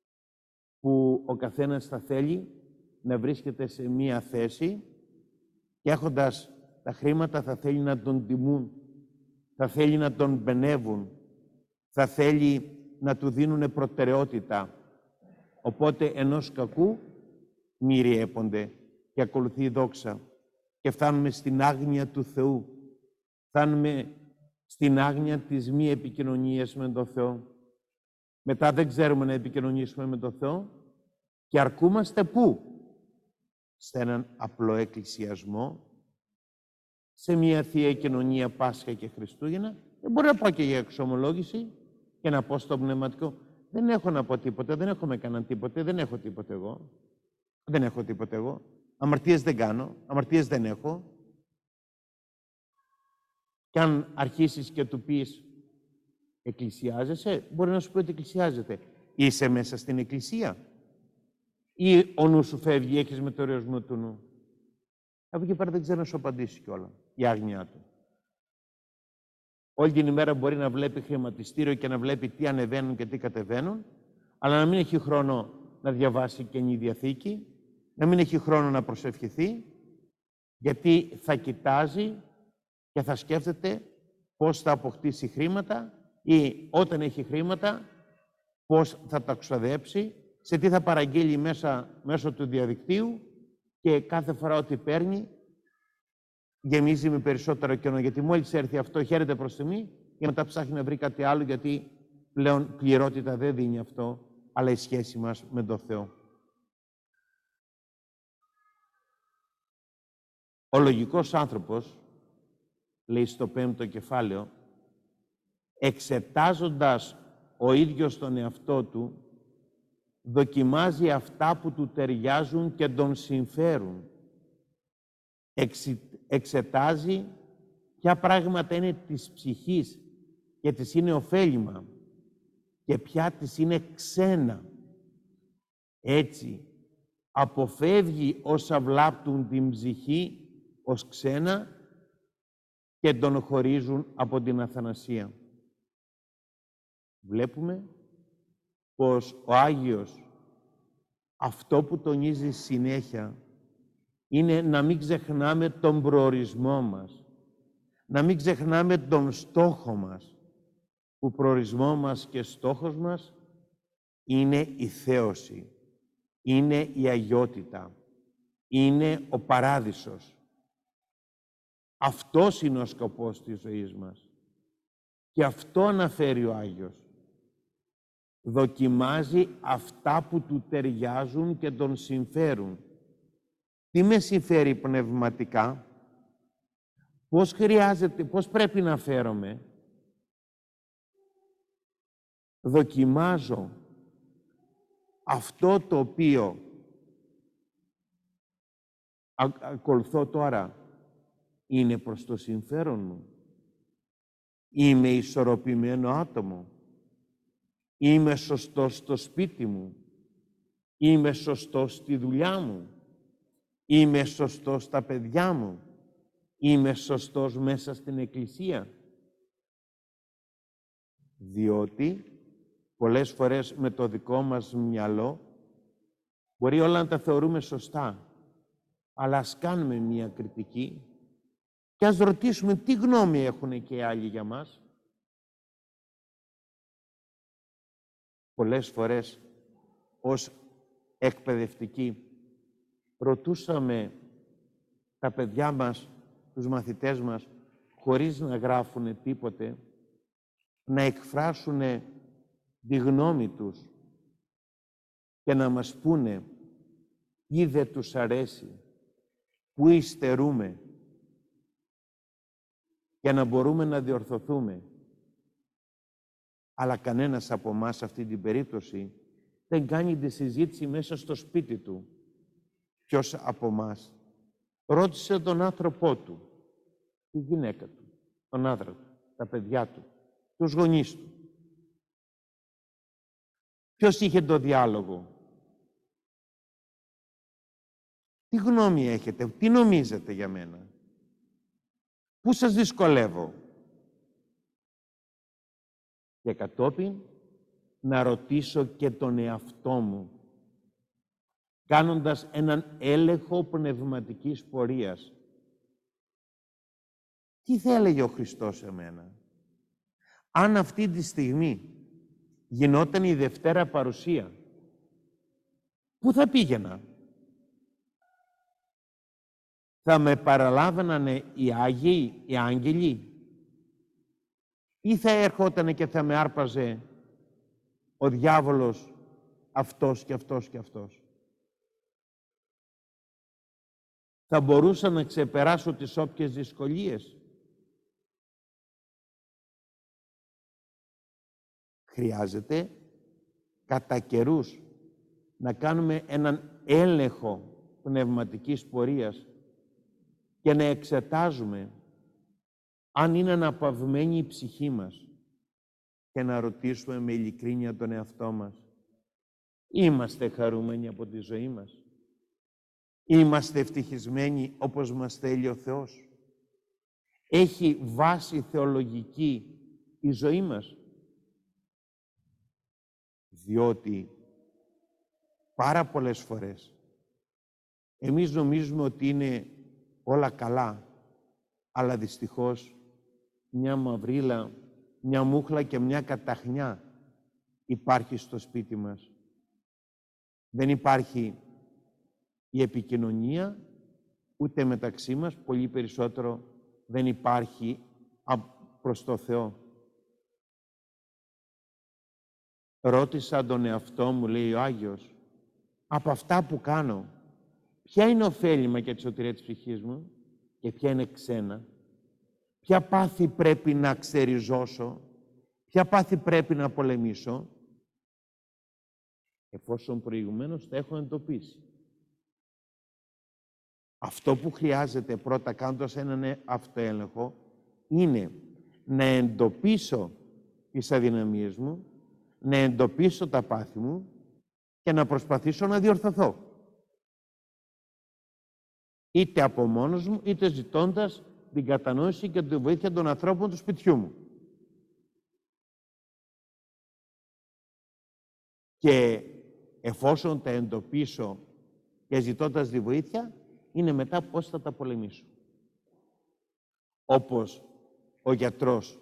που ο καθένας θα θέλει να βρίσκεται σε μία θέση και έχοντας τα χρήματα θα θέλει να τον τιμούν, θα θέλει να τον μπενεύουν, θα θέλει να του δίνουν προτεραιότητα. Οπότε ενός κακού μυριέπονται και ακολουθεί η δόξα και φτάνουμε στην άγνοια του Θεού. Φτάνουμε στην άγνοια της μη επικοινωνίας με τον Θεό. Μετά δεν ξέρουμε να επικοινωνήσουμε με τον Θεό και αρκούμαστε πού? Σε έναν απλό εκκλησιασμό, σε μια Θεία Κοινωνία Πάσχα και Χριστούγεννα. Δεν μπορεί να πάω και για εξομολόγηση και να πω στο πνευματικό. Δεν έχω να πω τίποτε, δεν έχω με κανέναν τίποτε, δεν έχω τίποτε εγώ. Δεν έχω τίποτε εγώ. Αμαρτίες δεν κάνω, αμαρτίες δεν έχω. Και αν αρχίσεις και του πεις εκκλησιάζεσαι, μπορεί να σου πει ότι εκκλησιάζεται. Είσαι μέσα στην εκκλησία ή ο νου σου φεύγει, έχεις μετεωρισμό του νου? Από εκεί πέρα δεν ξέρω να σου απαντήσει κιόλα η άγνοιά του. Όλη την ημέρα μπορεί να βλέπει χρηματιστήριο και να βλέπει τι ανεβαίνουν και τι κατεβαίνουν, αλλά να μην έχει χρόνο να διαβάσει Καινή Διαθήκη, να μην έχει χρόνο να προσευχηθεί, γιατί θα κοιτάζει και θα σκέφτεται πώς θα αποκτήσει χρήματα ή όταν έχει χρήματα, πώς θα τα ξοδέψει, σε τι θα παραγγείλει μέσα, μέσω του διαδικτύου και κάθε φορά ότι παίρνει γεμίζει με περισσότερο κενό, γιατί μόλις έρθει αυτό χαίρεται προς τιμή και μετά ψάχνει να βρει κάτι άλλο, γιατί πλέον πληρότητα δεν δίνει αυτό, αλλά η σχέση μας με τον Θεό. Ο λογικός άνθρωπος, λέει στο πέμπτο κεφάλαιο, εξετάζοντας ο ίδιος τον εαυτό του, δοκιμάζει αυτά που του ταιριάζουν και τον συμφέρουν. Εξε, εξετάζει ποια πράγματα είναι της ψυχής και της είναι ωφέλιμα και ποια της είναι ξένα. Έτσι, αποφεύγει όσα βλάπτουν την ψυχή ως ξένα και τον χωρίζουν από την αθανασία. Βλέπουμε πως ο Άγιος αυτό που τονίζει συνέχεια είναι να μην ξεχνάμε τον προορισμό μας, να μην ξεχνάμε τον στόχο μας, που προορισμό μας και στόχος μας είναι η θέωση, είναι η αγιότητα, είναι ο παράδεισος. Αυτός είναι ο σκοπός της ζωής μας. Και αυτό αναφέρει ο Άγιος. Δοκιμάζει αυτά που του ταιριάζουν και τον συμφέρουν. Τι με συμφέρει πνευματικά, πώς χρειάζεται, πώς πρέπει να φέρομαι. Δοκιμάζω αυτό το οποίο ακολουθώ τώρα είναι προς το συμφέρον μου. Είμαι ισορροπημένο άτομο. Είμαι σωστός στο σπίτι μου. Είμαι σωστός στη δουλειά μου. Είμαι σωστός στα παιδιά μου. Είμαι σωστός μέσα στην εκκλησία. Διότι πολλές φορές με το δικό μας μυαλό μπορεί όλα να τα θεωρούμε σωστά, αλλά ας κάνουμε μια κριτική και ας ρωτήσουμε τι γνώμη έχουν και οι άλλοι για μας. Πολλές φορές ως εκπαιδευτικοί ρωτούσαμε τα παιδιά μας, τους μαθητές μας, χωρίς να γράφουν τίποτε, να εκφράσουν τη γνώμη τους και να μας πούνε τι δεν τους αρέσει, πού υστερούμε, για να μπορούμε να διορθωθούμε. Αλλά κανένας από εμάς σε αυτή την περίπτωση δεν κάνει τη συζήτηση μέσα στο σπίτι του. Ποιος από εμάς ρώτησε τον άνθρωπό του, τη γυναίκα του, τον άντρα του, τα παιδιά του, τους γονείς του. Ποιος είχε το διάλογο. Τι γνώμη έχετε, τι νομίζετε για μένα. Πού σας δυσκολεύω. Και κατόπιν να ρωτήσω και τον εαυτό μου, κάνοντας έναν έλεγχο πνευματικής πορείας. Τι θα έλεγε ο Χριστός σε μένα? Αν αυτή τη στιγμή γινόταν η Δευτέρα Παρουσία, πού θα πήγαινα? Θα με παραλάβαινανε οι Άγιοι, οι Άγγελοι, ή θα έρχονταν και θα με άρπαζε ο διάβολος αυτός και αυτός και αυτός? Θα μπορούσα να ξεπεράσω τις όποιες δυσκολίες? Χρειάζεται κατά καιρούς να κάνουμε έναν έλεγχο πνευματικής πορείας και να εξετάζουμε αν είναι αναπαυμένη η ψυχή μας και να ρωτήσουμε με ειλικρίνεια τον εαυτό μας: είμαστε χαρούμενοι από τη ζωή μας? Είμαστε ευτυχισμένοι όπως μας θέλει ο Θεός? Έχει βάση θεολογική η ζωή μας? Διότι πάρα πολλές φορές εμείς νομίζουμε ότι είναι όλα καλά, αλλά δυστυχώς μια μαυρίλα, μια μούχλα και μια καταχνιά υπάρχει στο σπίτι μας. Δεν υπάρχει η επικοινωνία ούτε μεταξύ μας, πολύ περισσότερο δεν υπάρχει προς το Θεό. Ρώτησα τον εαυτό μου, λέει ο Άγιος, από αυτά που κάνω, ποια είναι ωφέλιμα για τη σωτηρία της ψυχής μου και ποια είναι ξένα? Ποια πάθη πρέπει να ξεριζώσω, ποια πάθη πρέπει να πολεμήσω, εφόσον προηγουμένως τα έχω εντοπίσει. Αυτό που χρειάζεται πρώτα, κάνοντας έναν αυτοέλεγχο, είναι να εντοπίσω τις αδυναμίες μου, να εντοπίσω τα πάθη μου και να προσπαθήσω να διορθωθώ. Είτε από μόνος μου, είτε ζητώντας την κατανόηση και τη βοήθεια των ανθρώπων του σπιτιού μου. Και εφόσον τα εντοπίσω και ζητώντας τη βοήθεια, είναι μετά πώς θα τα πολεμήσω. Όπως ο γιατρός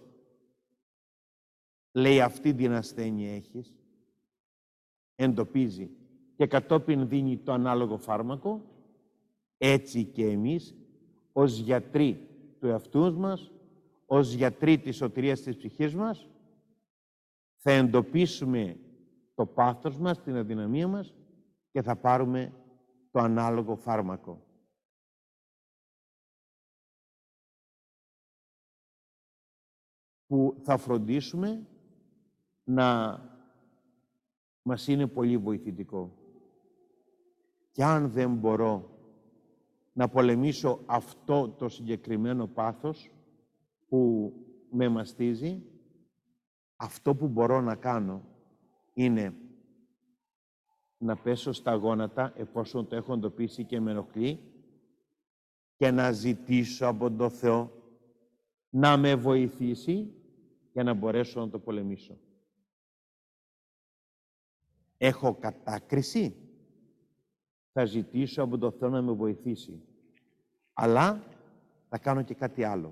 λέει αυτή την ασθένεια έχεις, εντοπίζει και κατόπιν δίνει το ανάλογο φάρμακο, έτσι και εμείς ως γιατροί του εαυτού μας, ως γιατροί της σωτηρίας της ψυχής μας, θα εντοπίσουμε το πάθος μας, την αδυναμία μας και θα πάρουμε το ανάλογο φάρμακο. Που θα φροντίσουμε να μας είναι πολύ βοηθητικό. Και αν δεν μπορώ να πολεμήσω αυτό το συγκεκριμένο πάθος που με μαστίζει, αυτό που μπορώ να κάνω είναι να πέσω στα γόνατα, εφόσον το έχω εντοπίσει και με ενοχλεί, και να ζητήσω από τον Θεό να με βοηθήσει για να μπορέσω να το πολεμήσω. Έχω κατάκριση, θα ζητήσω από τον Θεό να με βοηθήσει. Αλλά θα κάνω και κάτι άλλο.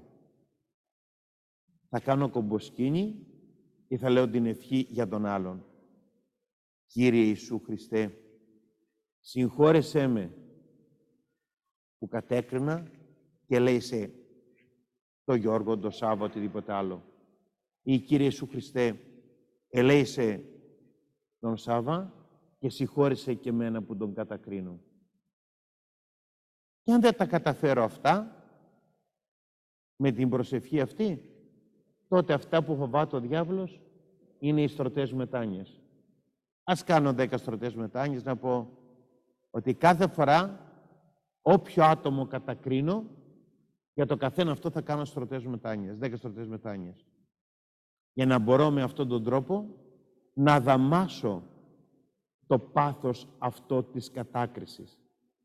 Θα κάνω κομποσκίνη και θα λέω την ευχή για τον άλλον. Κύριε Ιησού Χριστέ, συγχώρεσέ με που κατέκρινα και λέει σε το Γιώργο, το Σάββα, οτιδήποτε άλλο. Ή Κύριε Ιησού Χριστέ, ελέησε τον Σάββα και συγχώρεσε και εμένα που τον κατακρίνω. Και αν δεν τα καταφέρω αυτά, με την προσευχή αυτή, τότε αυτά που φοβάται ο διάβολος είναι οι στρωτές μετάνοιες. Ας κάνω δέκα στρωτές μετάνοιες, να πω ότι κάθε φορά όποιο άτομο κατακρίνω, για το καθένα αυτό θα κάνω στρωτές μετάνοιες, δέκα στρωτές μετάνοιες. Για να μπορώ με αυτόν τον τρόπο να δαμάσω το πάθος αυτό της κατάκρισης.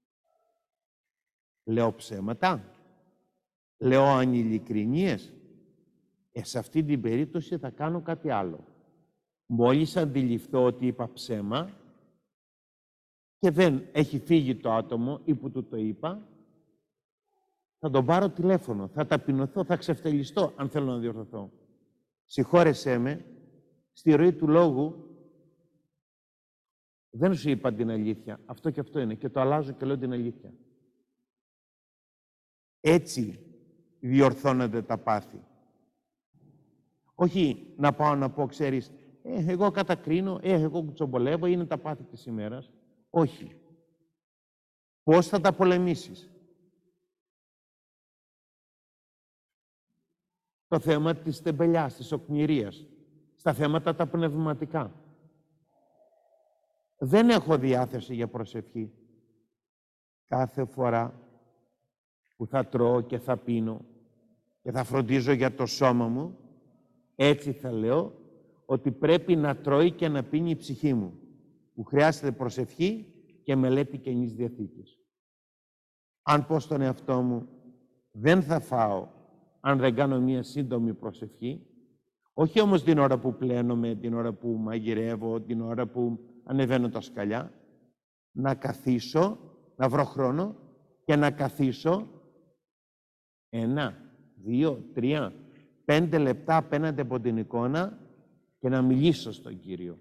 Λέω ψέματα, λέω ανηλικρινίες, ε, σε αυτή την περίπτωση θα κάνω κάτι άλλο. Μόλις αντιληφθώ ότι είπα ψέμα και δεν έχει φύγει το άτομο ή που του το είπα, Θα τον πάρω τηλέφωνο, θα ταπεινωθώ, θα ξεφτελιστώ, αν θέλω να διορθωθώ. Συγχώρεσέ με, στη ροή του λόγου δεν σου είπα την αλήθεια. Αυτό και αυτό είναι. Και το αλλάζω και λέω την αλήθεια. Έτσι διορθώνονται τα πάθη. Όχι να πάω να πω, ξέρεις, ε, εγώ κατακρίνω, ε, εγώ κουτσομπολεύω, είναι τα πάθη της ημέρας. Όχι. Πώς θα τα πολεμήσεις. Το θέμα της τεμπελιάς, της οκνηρίας, στα θέματα τα πνευματικά. Δεν έχω διάθεση για προσευχή. Κάθε φορά που θα τρώω και θα πίνω και θα φροντίζω για το σώμα μου, έτσι θα λέω ότι πρέπει να τρώει και να πίνει η ψυχή μου, που χρειάζεται προσευχή και μελέτη Καινής Διαθήκης. Αν πω στον εαυτό μου, δεν θα φάω αν δεν κάνω μία σύντομη προσευχή, όχι όμως την ώρα που πλένομαι, την ώρα που μαγειρεύω, την ώρα που ανεβαίνω τα σκαλιά, να καθίσω, να βρω χρόνο και να καθίσω ένα, δύο, τρία, πέντε λεπτά απέναντι από την εικόνα και να μιλήσω στον Κύριο.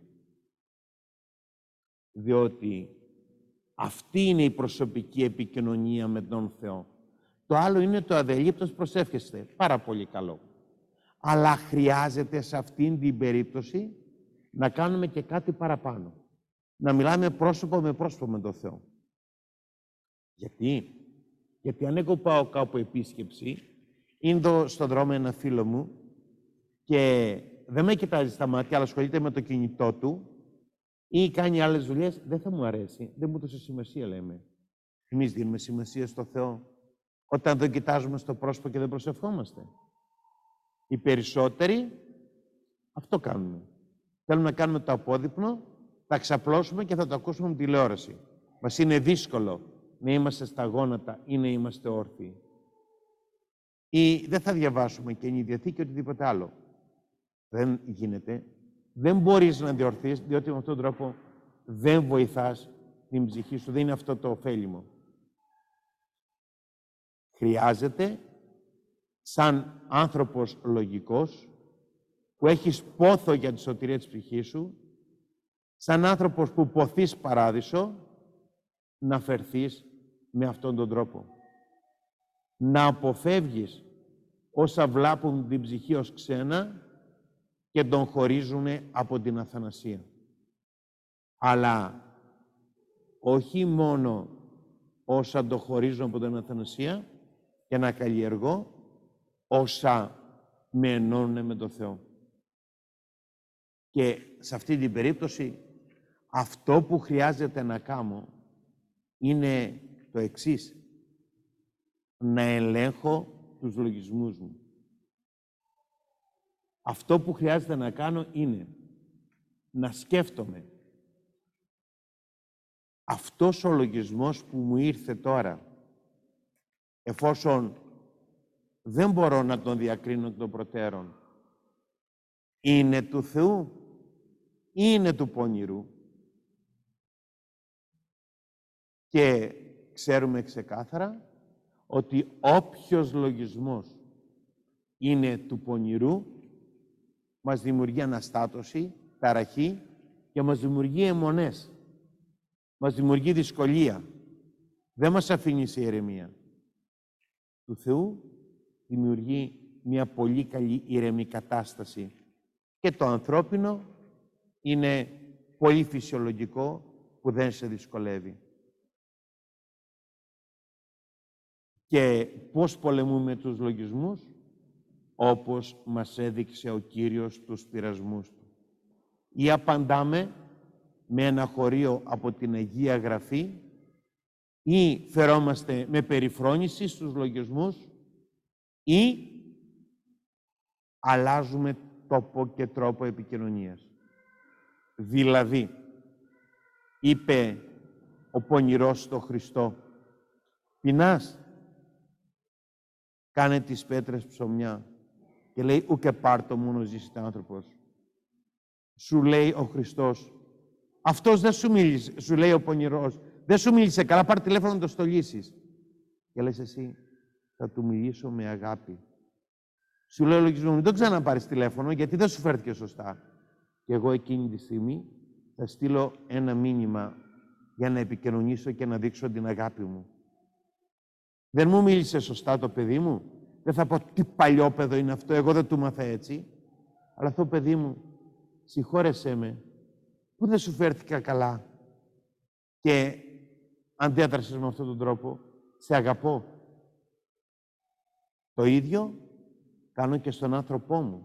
Διότι αυτή είναι η προσωπική επικοινωνία με τον Θεό. Το άλλο είναι το αδελείπτως προσεύχεστε. Πάρα πολύ καλό. Αλλά χρειάζεται σε αυτήν την περίπτωση να κάνουμε και κάτι παραπάνω. Να μιλάμε πρόσωπο με πρόσωπο με τον Θεό. Γιατί? Γιατί αν εγώ πάω κάπου επίσκεψη, είναι στον δρόμο ένα φίλο μου και δεν με κοιτάζει στα μάτια, αλλά ασχολείται με το κινητό του ή κάνει άλλες δουλειές, δεν θα μου αρέσει. Δεν μου έδωσε σημασία, λέμε. Εμείς δίνουμε σημασία στο Θεό όταν δεν κοιτάζουμε στο πρόσωπο και δεν προσευχόμαστε. Οι περισσότεροι αυτό κάνουμε. Θέλουμε να κάνουμε το απόδειπνο, θα ξαπλώσουμε και θα το ακούσουμε με τηλεόραση. Μας είναι δύσκολο να είμαστε στα γόνατα ή να είμαστε όρθιοι. Ή δεν θα διαβάσουμε Καινή Διαθήκη ή οτιδήποτε άλλο. Δεν γίνεται. Δεν μπορείς να διορθείς, διότι με αυτόν τον τρόπο δεν βοηθάς την ψυχή σου. Δεν είναι αυτό το ωφέλιμο. Χρειάζεται, σαν άνθρωπος λογικός, που έχεις πόθο για τη σωτηρία της ψυχής σου, σαν άνθρωπος που ποθείς παράδεισο, να φερθείς με αυτόν τον τρόπο. Να αποφεύγεις όσα βλάπουν την ψυχή ως ξένα και τον χωρίζουν από την αθανασία. Αλλά όχι μόνο όσα τον χωρίζουν από την αθανασία και να καλλιεργώ όσα με ενώνουν με τον Θεό. Και σε αυτή την περίπτωση αυτό που χρειάζεται να κάνω είναι το εξής. Να ελέγχω τους λογισμούς μου. Αυτό που χρειάζεται να κάνω είναι να σκέφτομαι αυτός ο λογισμός που μου ήρθε τώρα, εφόσον δεν μπορώ να τον διακρίνω εκ των προτέρων, είναι του Θεού ή είναι του πονηρού. Και ξέρουμε ξεκάθαρα ότι όποιος λογισμός είναι του πονηρού μας δημιουργεί αναστάτωση, ταραχή και μας δημιουργεί αιμονές. Μας δημιουργεί δυσκολία. Δεν μας αφήνει σε ηρεμία. Του Θεού δημιουργεί μια πολύ καλή ηρεμή κατάσταση. Και το ανθρώπινο είναι πολύ φυσιολογικό που δεν σε δυσκολεύει. Και πώς πολεμούμε τους λογισμούς? Όπως μας έδειξε ο Κύριος τους πειρασμούς του. Ή απαντάμε με ένα χωρίο από την Αγία Γραφή ή φερόμαστε με περιφρόνηση στους λογισμούς ή αλλάζουμε τόπο και τρόπο επικοινωνίας. Δηλαδή, είπε ο πονηρός στο Χριστό, πεινάς, κάνε τις πέτρες ψωμιά. Και λέει, ουκε πάρτο μόνο ζήσετε άνθρωπος. Σου λέει ο Χριστός, αυτός δεν σου μίλησε, σου λέει ο πονηρός, δεν σου μίλησε καλά, πάρε τηλέφωνο να το στολίσεις. Και λες εσύ, θα του μιλήσω με αγάπη. Σου λέω λογισμό, μην τον ξαναπάρεις τηλέφωνο, γιατί δεν σου φέρθηκε σωστά. Και εγώ εκείνη τη στιγμή θα στείλω ένα μήνυμα για να επικοινωνήσω και να δείξω την αγάπη μου. Δεν μου μίλησε σωστά το παιδί μου. Δεν θα πω τι παλιό παιδό είναι αυτό, εγώ δεν του μάθα έτσι. Αλλά αυτό, παιδί μου, συγχώρεσέ με, που δεν σου φέρθηκα καλά και αντέδρασες με αυτόν τον τρόπο. Σε αγαπώ. Το ίδιο κάνω και στον άνθρωπό μου.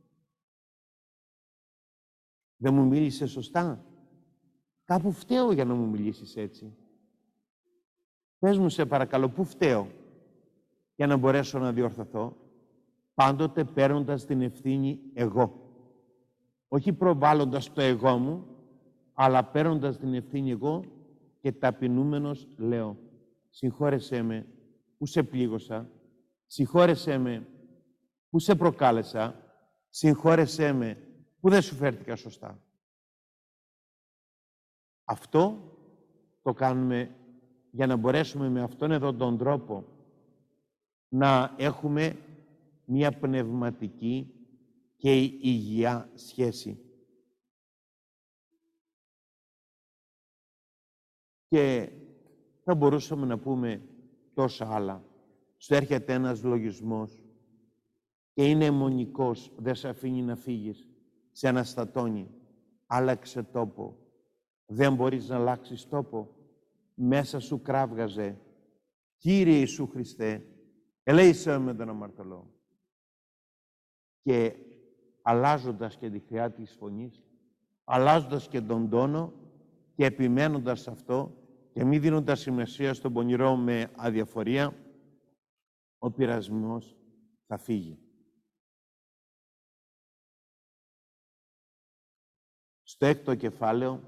Δεν μου μίλησε σωστά. Κάπου φταίω για να μου μιλήσεις έτσι. Πες μου, σε παρακαλώ, πού φταίω για να μπορέσω να διορθωθώ, πάντοτε παίρνοντας την ευθύνη εγώ. Όχι προβάλλοντας το εγώ μου, αλλά παίρνοντας την ευθύνη εγώ και ταπεινούμενος λέω, συγχώρεσέ με που σε πλήγωσα, συγχώρεσέ με που σε προκάλεσα, συγχώρεσέ με που δεν σου φέρθηκα σωστά. Αυτό το κάνουμε για να μπορέσουμε με αυτόν εδώ τον τρόπο να έχουμε μία πνευματική και υγιειά σχέση. Και θα μπορούσαμε να πούμε τόσα άλλα. Σου έρχεται ένας λογισμός και είναι αιμονικός, δεν σε αφήνει να φύγεις, σε αναστατώνει. Άλλαξε τόπο. Δεν μπορείς να αλλάξεις τόπο. Μέσα σου κράβγαζε. Κύριε Ιησού Χριστέ, ελέησέ με τον αμαρτωλό. Και αλλάζοντας και τη χρειά της φωνής, αλλάζοντας και τον τόνο και επιμένοντας σε αυτό και μη δίνοντας σημασία στον πονηρό με αδιαφορία, ο πειρασμός θα φύγει. Στο έκτο κεφάλαιο,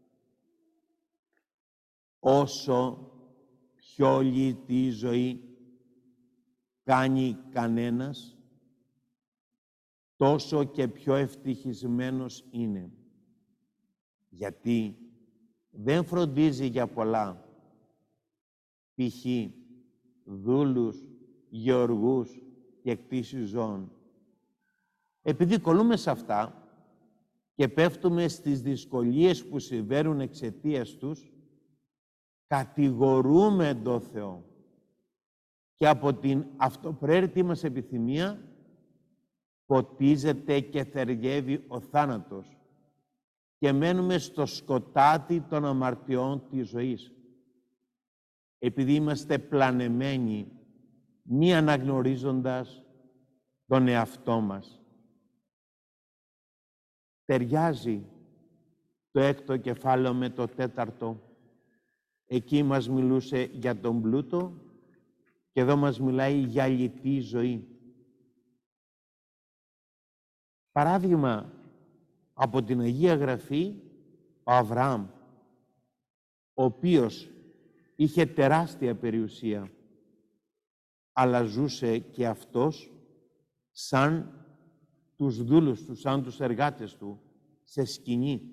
όσο πιο λιτή ζωή κάνει κανένας, τόσο και πιο ευτυχισμένος είναι. Γιατί δεν φροντίζει για πολλά, π.χ. δούλους, γεωργούς και κτήσεις ζώων. Επειδή κολλούμε σε αυτά και πέφτουμε στις δυσκολίες που συμβαίνουν εξαιτίας τους, κατηγορούμε τον Θεό και από την αυτοπραίρετη μας επιθυμία ποτίζεται και θεργεύει ο θάνατος και μένουμε στο σκοτάδι των αμαρτιών της ζωής. Επειδή είμαστε πλανεμένοι, μη αναγνωρίζοντας τον εαυτό μας. Ταιριάζει το έκτο κεφάλαιο με το τέταρτο. Εκεί μας μιλούσε για τον πλούτο και εδώ μας μιλάει για λιτή ζωή. Παράδειγμα, από την Αγία Γραφή, ο Αβραάμ, ο οποίος είχε τεράστια περιουσία, αλλά ζούσε και αυτός σαν τους δούλους του, σαν τους εργάτες του, σε σκηνή.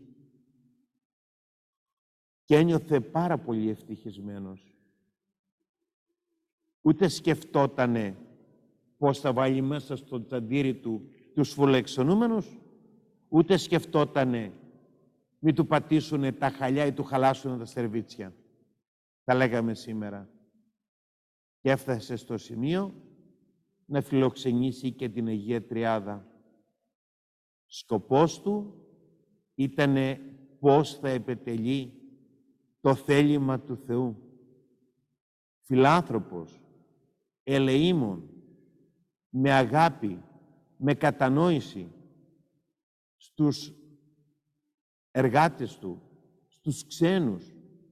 Και ένιωθε πάρα πολύ ευτυχισμένος. Ούτε σκεφτότανε πώς θα βάλει μέσα στο τσαντήρι του τους φουλεξονούμενους, ούτε σκεφτότανε μη του πατήσουνε τα χαλιά ή του χαλάσουνε τα σερβίτσια. Τα λέγαμε σήμερα. Και έφτασε στο σημείο να φιλοξενήσει και την Αγία Τριάδα. Σκοπός του ήτανε πώς θα επετελεί το θέλημα του Θεού. Φιλάνθρωπος, ελεήμων, με αγάπη, με κατανόηση στους εργάτες του, στους ξένους.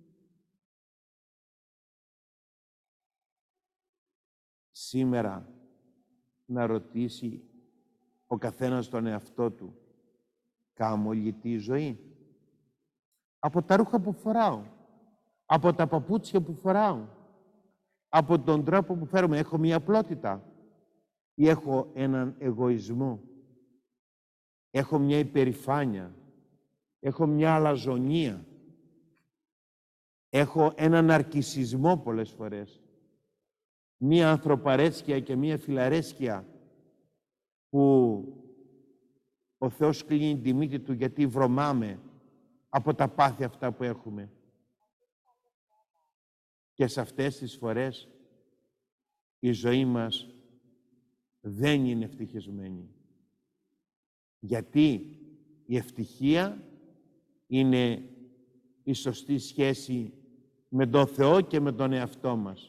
Σήμερα να ρωτήσει ο καθένας τον εαυτό του, κάμω λιτή ζωή? Από τα ρούχα που φοράω, από τα παπούτσια που φοράω, από τον τρόπο που φέρομαι, έχω μία απλότητα ή έχω έναν εγωισμό, έχω μια υπερηφάνεια, έχω μια αλαζονία, έχω έναν αρκισισμό πολλές φορές. μία ανθρωπαρέσκεια και μία φιλαρέσκεια που ο Θεός κλείνει τη μύτη του γιατί βρωμάμε από τα πάθη αυτά που έχουμε. Και σε αυτές τις φορές η ζωή μας δεν είναι ευτυχισμένη. Γιατί η ευτυχία είναι η σωστή σχέση με τον Θεό και με τον εαυτό μας.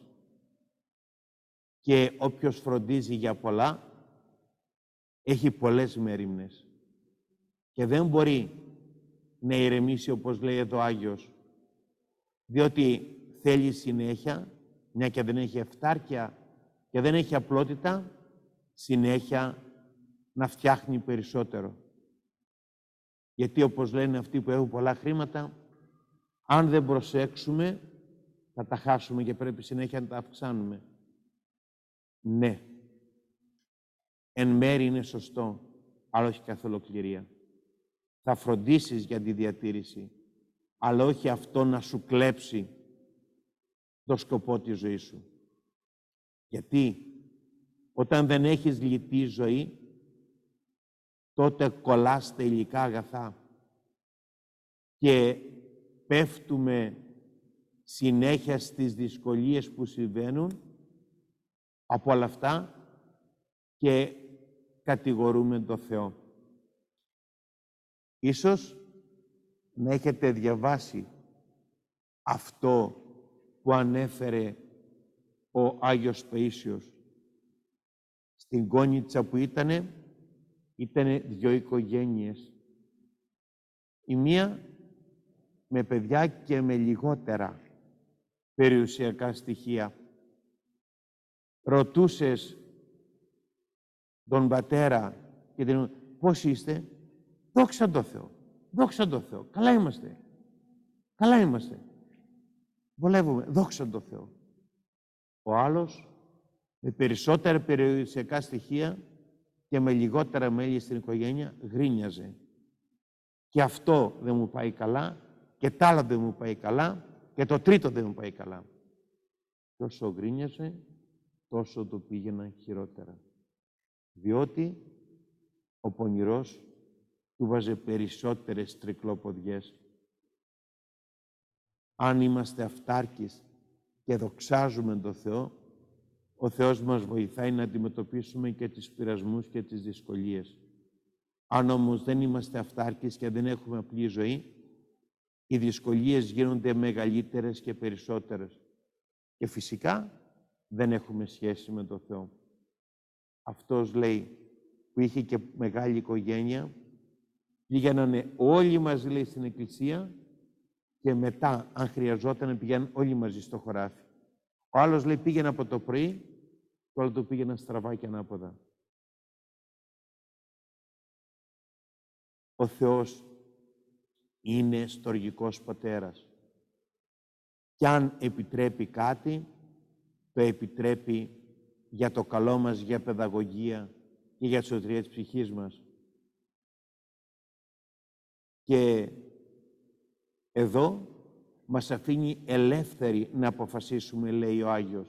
Και όποιος φροντίζει για πολλά, έχει πολλές μέριμνες. Και δεν μπορεί να ηρεμήσει, όπως λέει εδώ ο Άγιος, διότι θέλει συνέχεια, μια και δεν έχει αυτάρκεια και δεν έχει απλότητα, συνέχεια να φτιάχνει περισσότερο. Γιατί, όπως λένε αυτοί που έχουν πολλά χρήματα, αν δεν προσέξουμε, θα τα χάσουμε και πρέπει συνέχεια να τα αυξάνουμε. Ναι, εν μέρει είναι σωστό, αλλά όχι καθ' ολοκληρία. Θα φροντίσεις για τη διατήρηση, αλλά όχι αυτό να σου κλέψει το σκοπό της ζωής σου. Γιατί όταν δεν έχεις λυτή ζωή, τότε κολλάς τα υλικά αγαθά και πέφτουμε συνέχεια στις δυσκολίες που συμβαίνουν από όλα αυτά και κατηγορούμε τον Θεό. Ίσως να έχετε διαβάσει αυτό που ανέφερε ο Άγιος Παΐσιος. Στην Κόνιτσα που ήτανε, ήτανε δυο οικογένειες. Η μία με παιδιά και με λιγότερα περιουσιακά στοιχεία. Ρωτούσες τον πατέρα και την πώς είστε, δόξα τω Θεώ, δόξα τω Θεώ, καλά είμαστε, καλά είμαστε. Βολεύουμε, δόξα τω Θεώ. Ο άλλος με περισσότερα περιουσιακά στοιχεία και με λιγότερα μέλη στην οικογένεια γκρίνιαζε. Και αυτό δεν μου πάει καλά, και τ' άλλο δεν μου πάει καλά, και το τρίτο δεν μου πάει καλά. Και όσο γκρίνιαζε, τόσο το πήγαιναν χειρότερα. Διότι ο πονηρός του βάζε περισσότερες τρικλοποδιές. Αν είμαστε αυτάρκεις και δοξάζουμε τον Θεό, ο Θεός μας βοηθάει να αντιμετωπίσουμε και τις πειρασμούς και τις δυσκολίες. Αν όμως δεν είμαστε αυτάρκεις και δεν έχουμε απλή ζωή, οι δυσκολίες γίνονται μεγαλύτερες και περισσότερες. Και φυσικά δεν έχουμε σχέση με τον Θεό. Αυτός λέει που είχε και μεγάλη οικογένεια, πήγαινανε όλοι μαζί, λέει, στην εκκλησία και μετά, αν χρειαζόταν, πηγαίναν όλοι μαζί στο χωράφι. Ο άλλος, λέει, πήγαινε από το πρωί και όλο του πήγαιναν στραβά και ανάποδα. Ο Θεός είναι στοργικός πατέρας. Κι αν επιτρέπει κάτι, το επιτρέπει για το καλό μας, για παιδαγωγία και για τη σωτηρία της ψυχής μας. Και εδώ μας αφήνει ελεύθεροι να αποφασίσουμε, λέει ο Άγιος,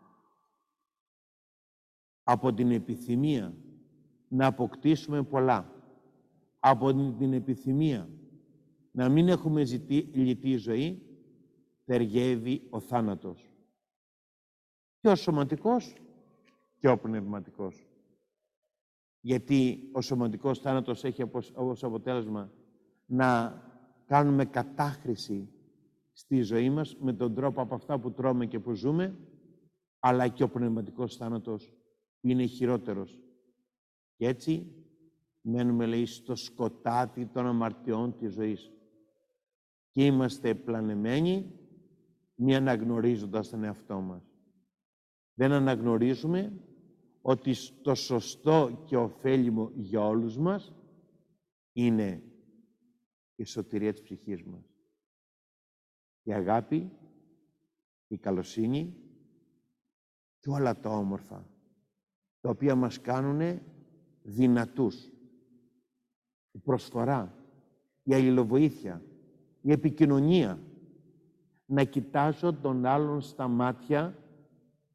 από την επιθυμία να αποκτήσουμε πολλά, από την επιθυμία να μην έχουμε ζητή, λυτή ζωή, ταιριεύει ο θάνατος. Και ο σωματικός και ο πνευματικός. Γιατί ο σωματικός θάνατος έχει ως αποτέλεσμα να κάνουμε κατάχρηση στη ζωή μας με τον τρόπο από αυτά που τρώμε και που ζούμε, αλλά και ο πνευματικός θάνατος είναι χειρότερος. Και έτσι μένουμε, λέει, στο σκοτάδι των αμαρτιών της ζωής. Και είμαστε πλανεμένοι μη αναγνωρίζοντας τον εαυτό μας. Δεν αναγνωρίζουμε ότι το σωστό και ωφέλιμο για όλους μας είναι η σωτηρία της ψυχής μας. Η αγάπη, η καλοσύνη και όλα τα όμορφα, τα οποία μας κάνουν δυνατούς. Η προσφορά, η αλληλοβοήθεια, η επικοινωνία, να κοιτάζω τον άλλον στα μάτια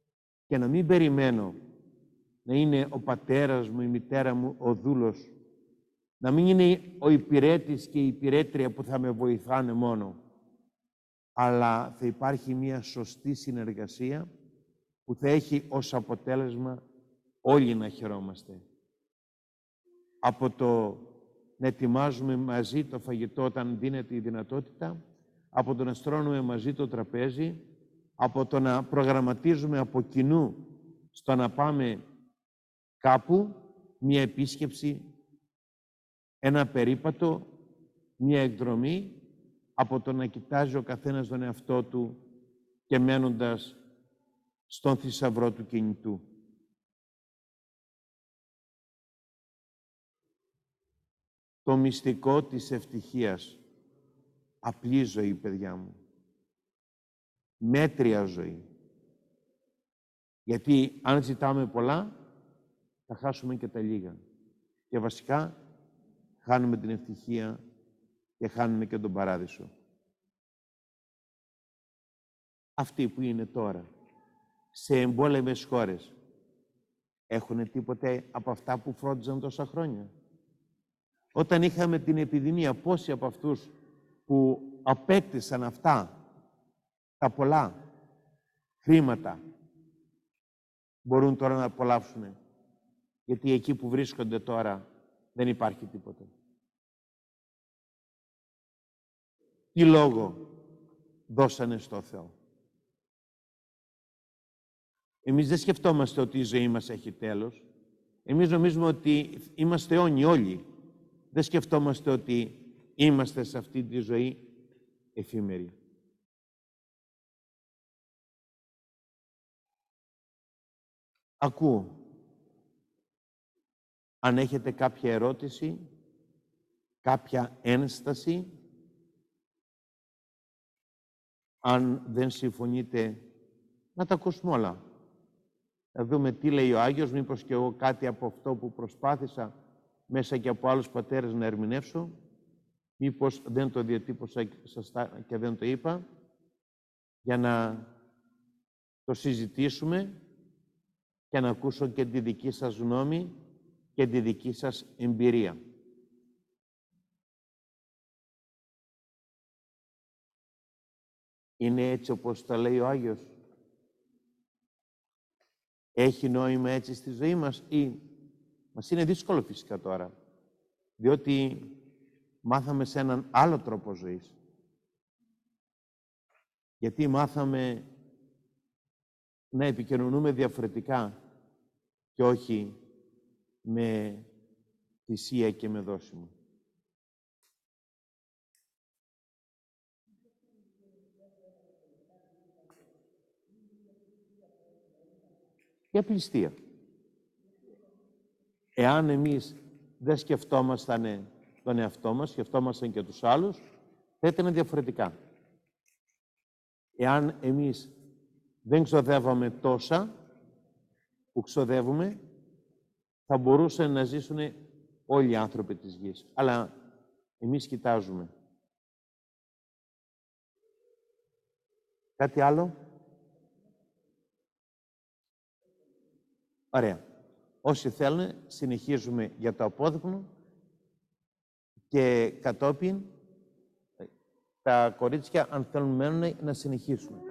και να μην περιμένω να είναι ο πατέρας μου, η μητέρα μου, ο δούλος, να μην είναι ο υπηρέτης και η υπηρέτρια που θα με βοηθάνε μόνο, αλλά θα υπάρχει μια σωστή συνεργασία που θα έχει ως αποτέλεσμα όλοι να χαιρόμαστε. Από το να ετοιμάζουμε μαζί το φαγητό όταν δίνεται η δυνατότητα, από το να στρώνουμε μαζί το τραπέζι, από το να προγραμματίζουμε από κοινού στο να πάμε κάπου, μία επίσκεψη, ένα περίπατο, μία εκδρομή, από το να κοιτάζει ο καθένας τον εαυτό του και μένοντας στον θησαυρό του κινητού. Το μυστικό της ευτυχίας. Απλή ζωή, παιδιά μου. Μέτρια ζωή. Γιατί αν ζητάμε πολλά, θα χάσουμε και τα λίγα. Και βασικά, χάνουμε την ευτυχία και χάνουμε και τον παράδεισο. Αυτοί που είναι τώρα, σε εμπόλεμες χώρες, έχουν τίποτε από αυτά που φρόντιζαν τόσα χρόνια? Όταν είχαμε την επιδημία, πόσοι από αυτούς που απέκτησαν αυτά, τα πολλά χρήματα, μπορούν τώρα να απολαύσουν? Γιατί εκεί που βρίσκονται τώρα δεν υπάρχει τίποτα. Τι λόγο δώσανε στο Θεό? Εμείς δεν σκεφτόμαστε ότι η ζωή μας έχει τέλος. Εμείς νομίζουμε ότι είμαστε αιώνιοι όλοι. Δεν σκεφτόμαστε ότι είμαστε σε αυτή τη ζωή εφήμερη. Ακούω. Αν έχετε κάποια ερώτηση, κάποια ένσταση, αν δεν συμφωνείτε, να τα ακούσουμε όλα. Να δούμε τι λέει ο Άγιος, μήπως και εγώ κάτι από αυτό που προσπάθησα μέσα και από άλλους πατέρες να ερμηνεύσω, μήπως δεν το διατύπωσα σωστά και δεν το είπα, για να το συζητήσουμε και να ακούσω και τη δική σας γνώμη και τη δική σας εμπειρία. Είναι έτσι όπως τα λέει ο Άγιος? Έχει νόημα έτσι στη ζωή μας ή μας είναι δύσκολο φυσικά τώρα, διότι μάθαμε σε έναν άλλο τρόπο ζωής. Γιατί μάθαμε να επικοινωνούμε διαφορετικά και όχι με θυσία και με δώσιμο. Η απληστία. Εάν εμείς δεν σκεφτόμασταν τον εαυτό μας, σκεφτόμασταν και τους άλλους, θα ήταν διαφορετικά. Εάν εμείς δεν ξοδεύαμε τόσα που ξοδεύουμε, θα μπορούσαν να ζήσουν όλοι οι άνθρωποι της γης. Αλλά εμείς κοιτάζουμε. Κάτι άλλο? Ωραία. Όσοι θέλουν, συνεχίζουμε για το απόδειπνο και κατόπιν τα κορίτσια, αν θέλουν, μένουν να συνεχίσουν.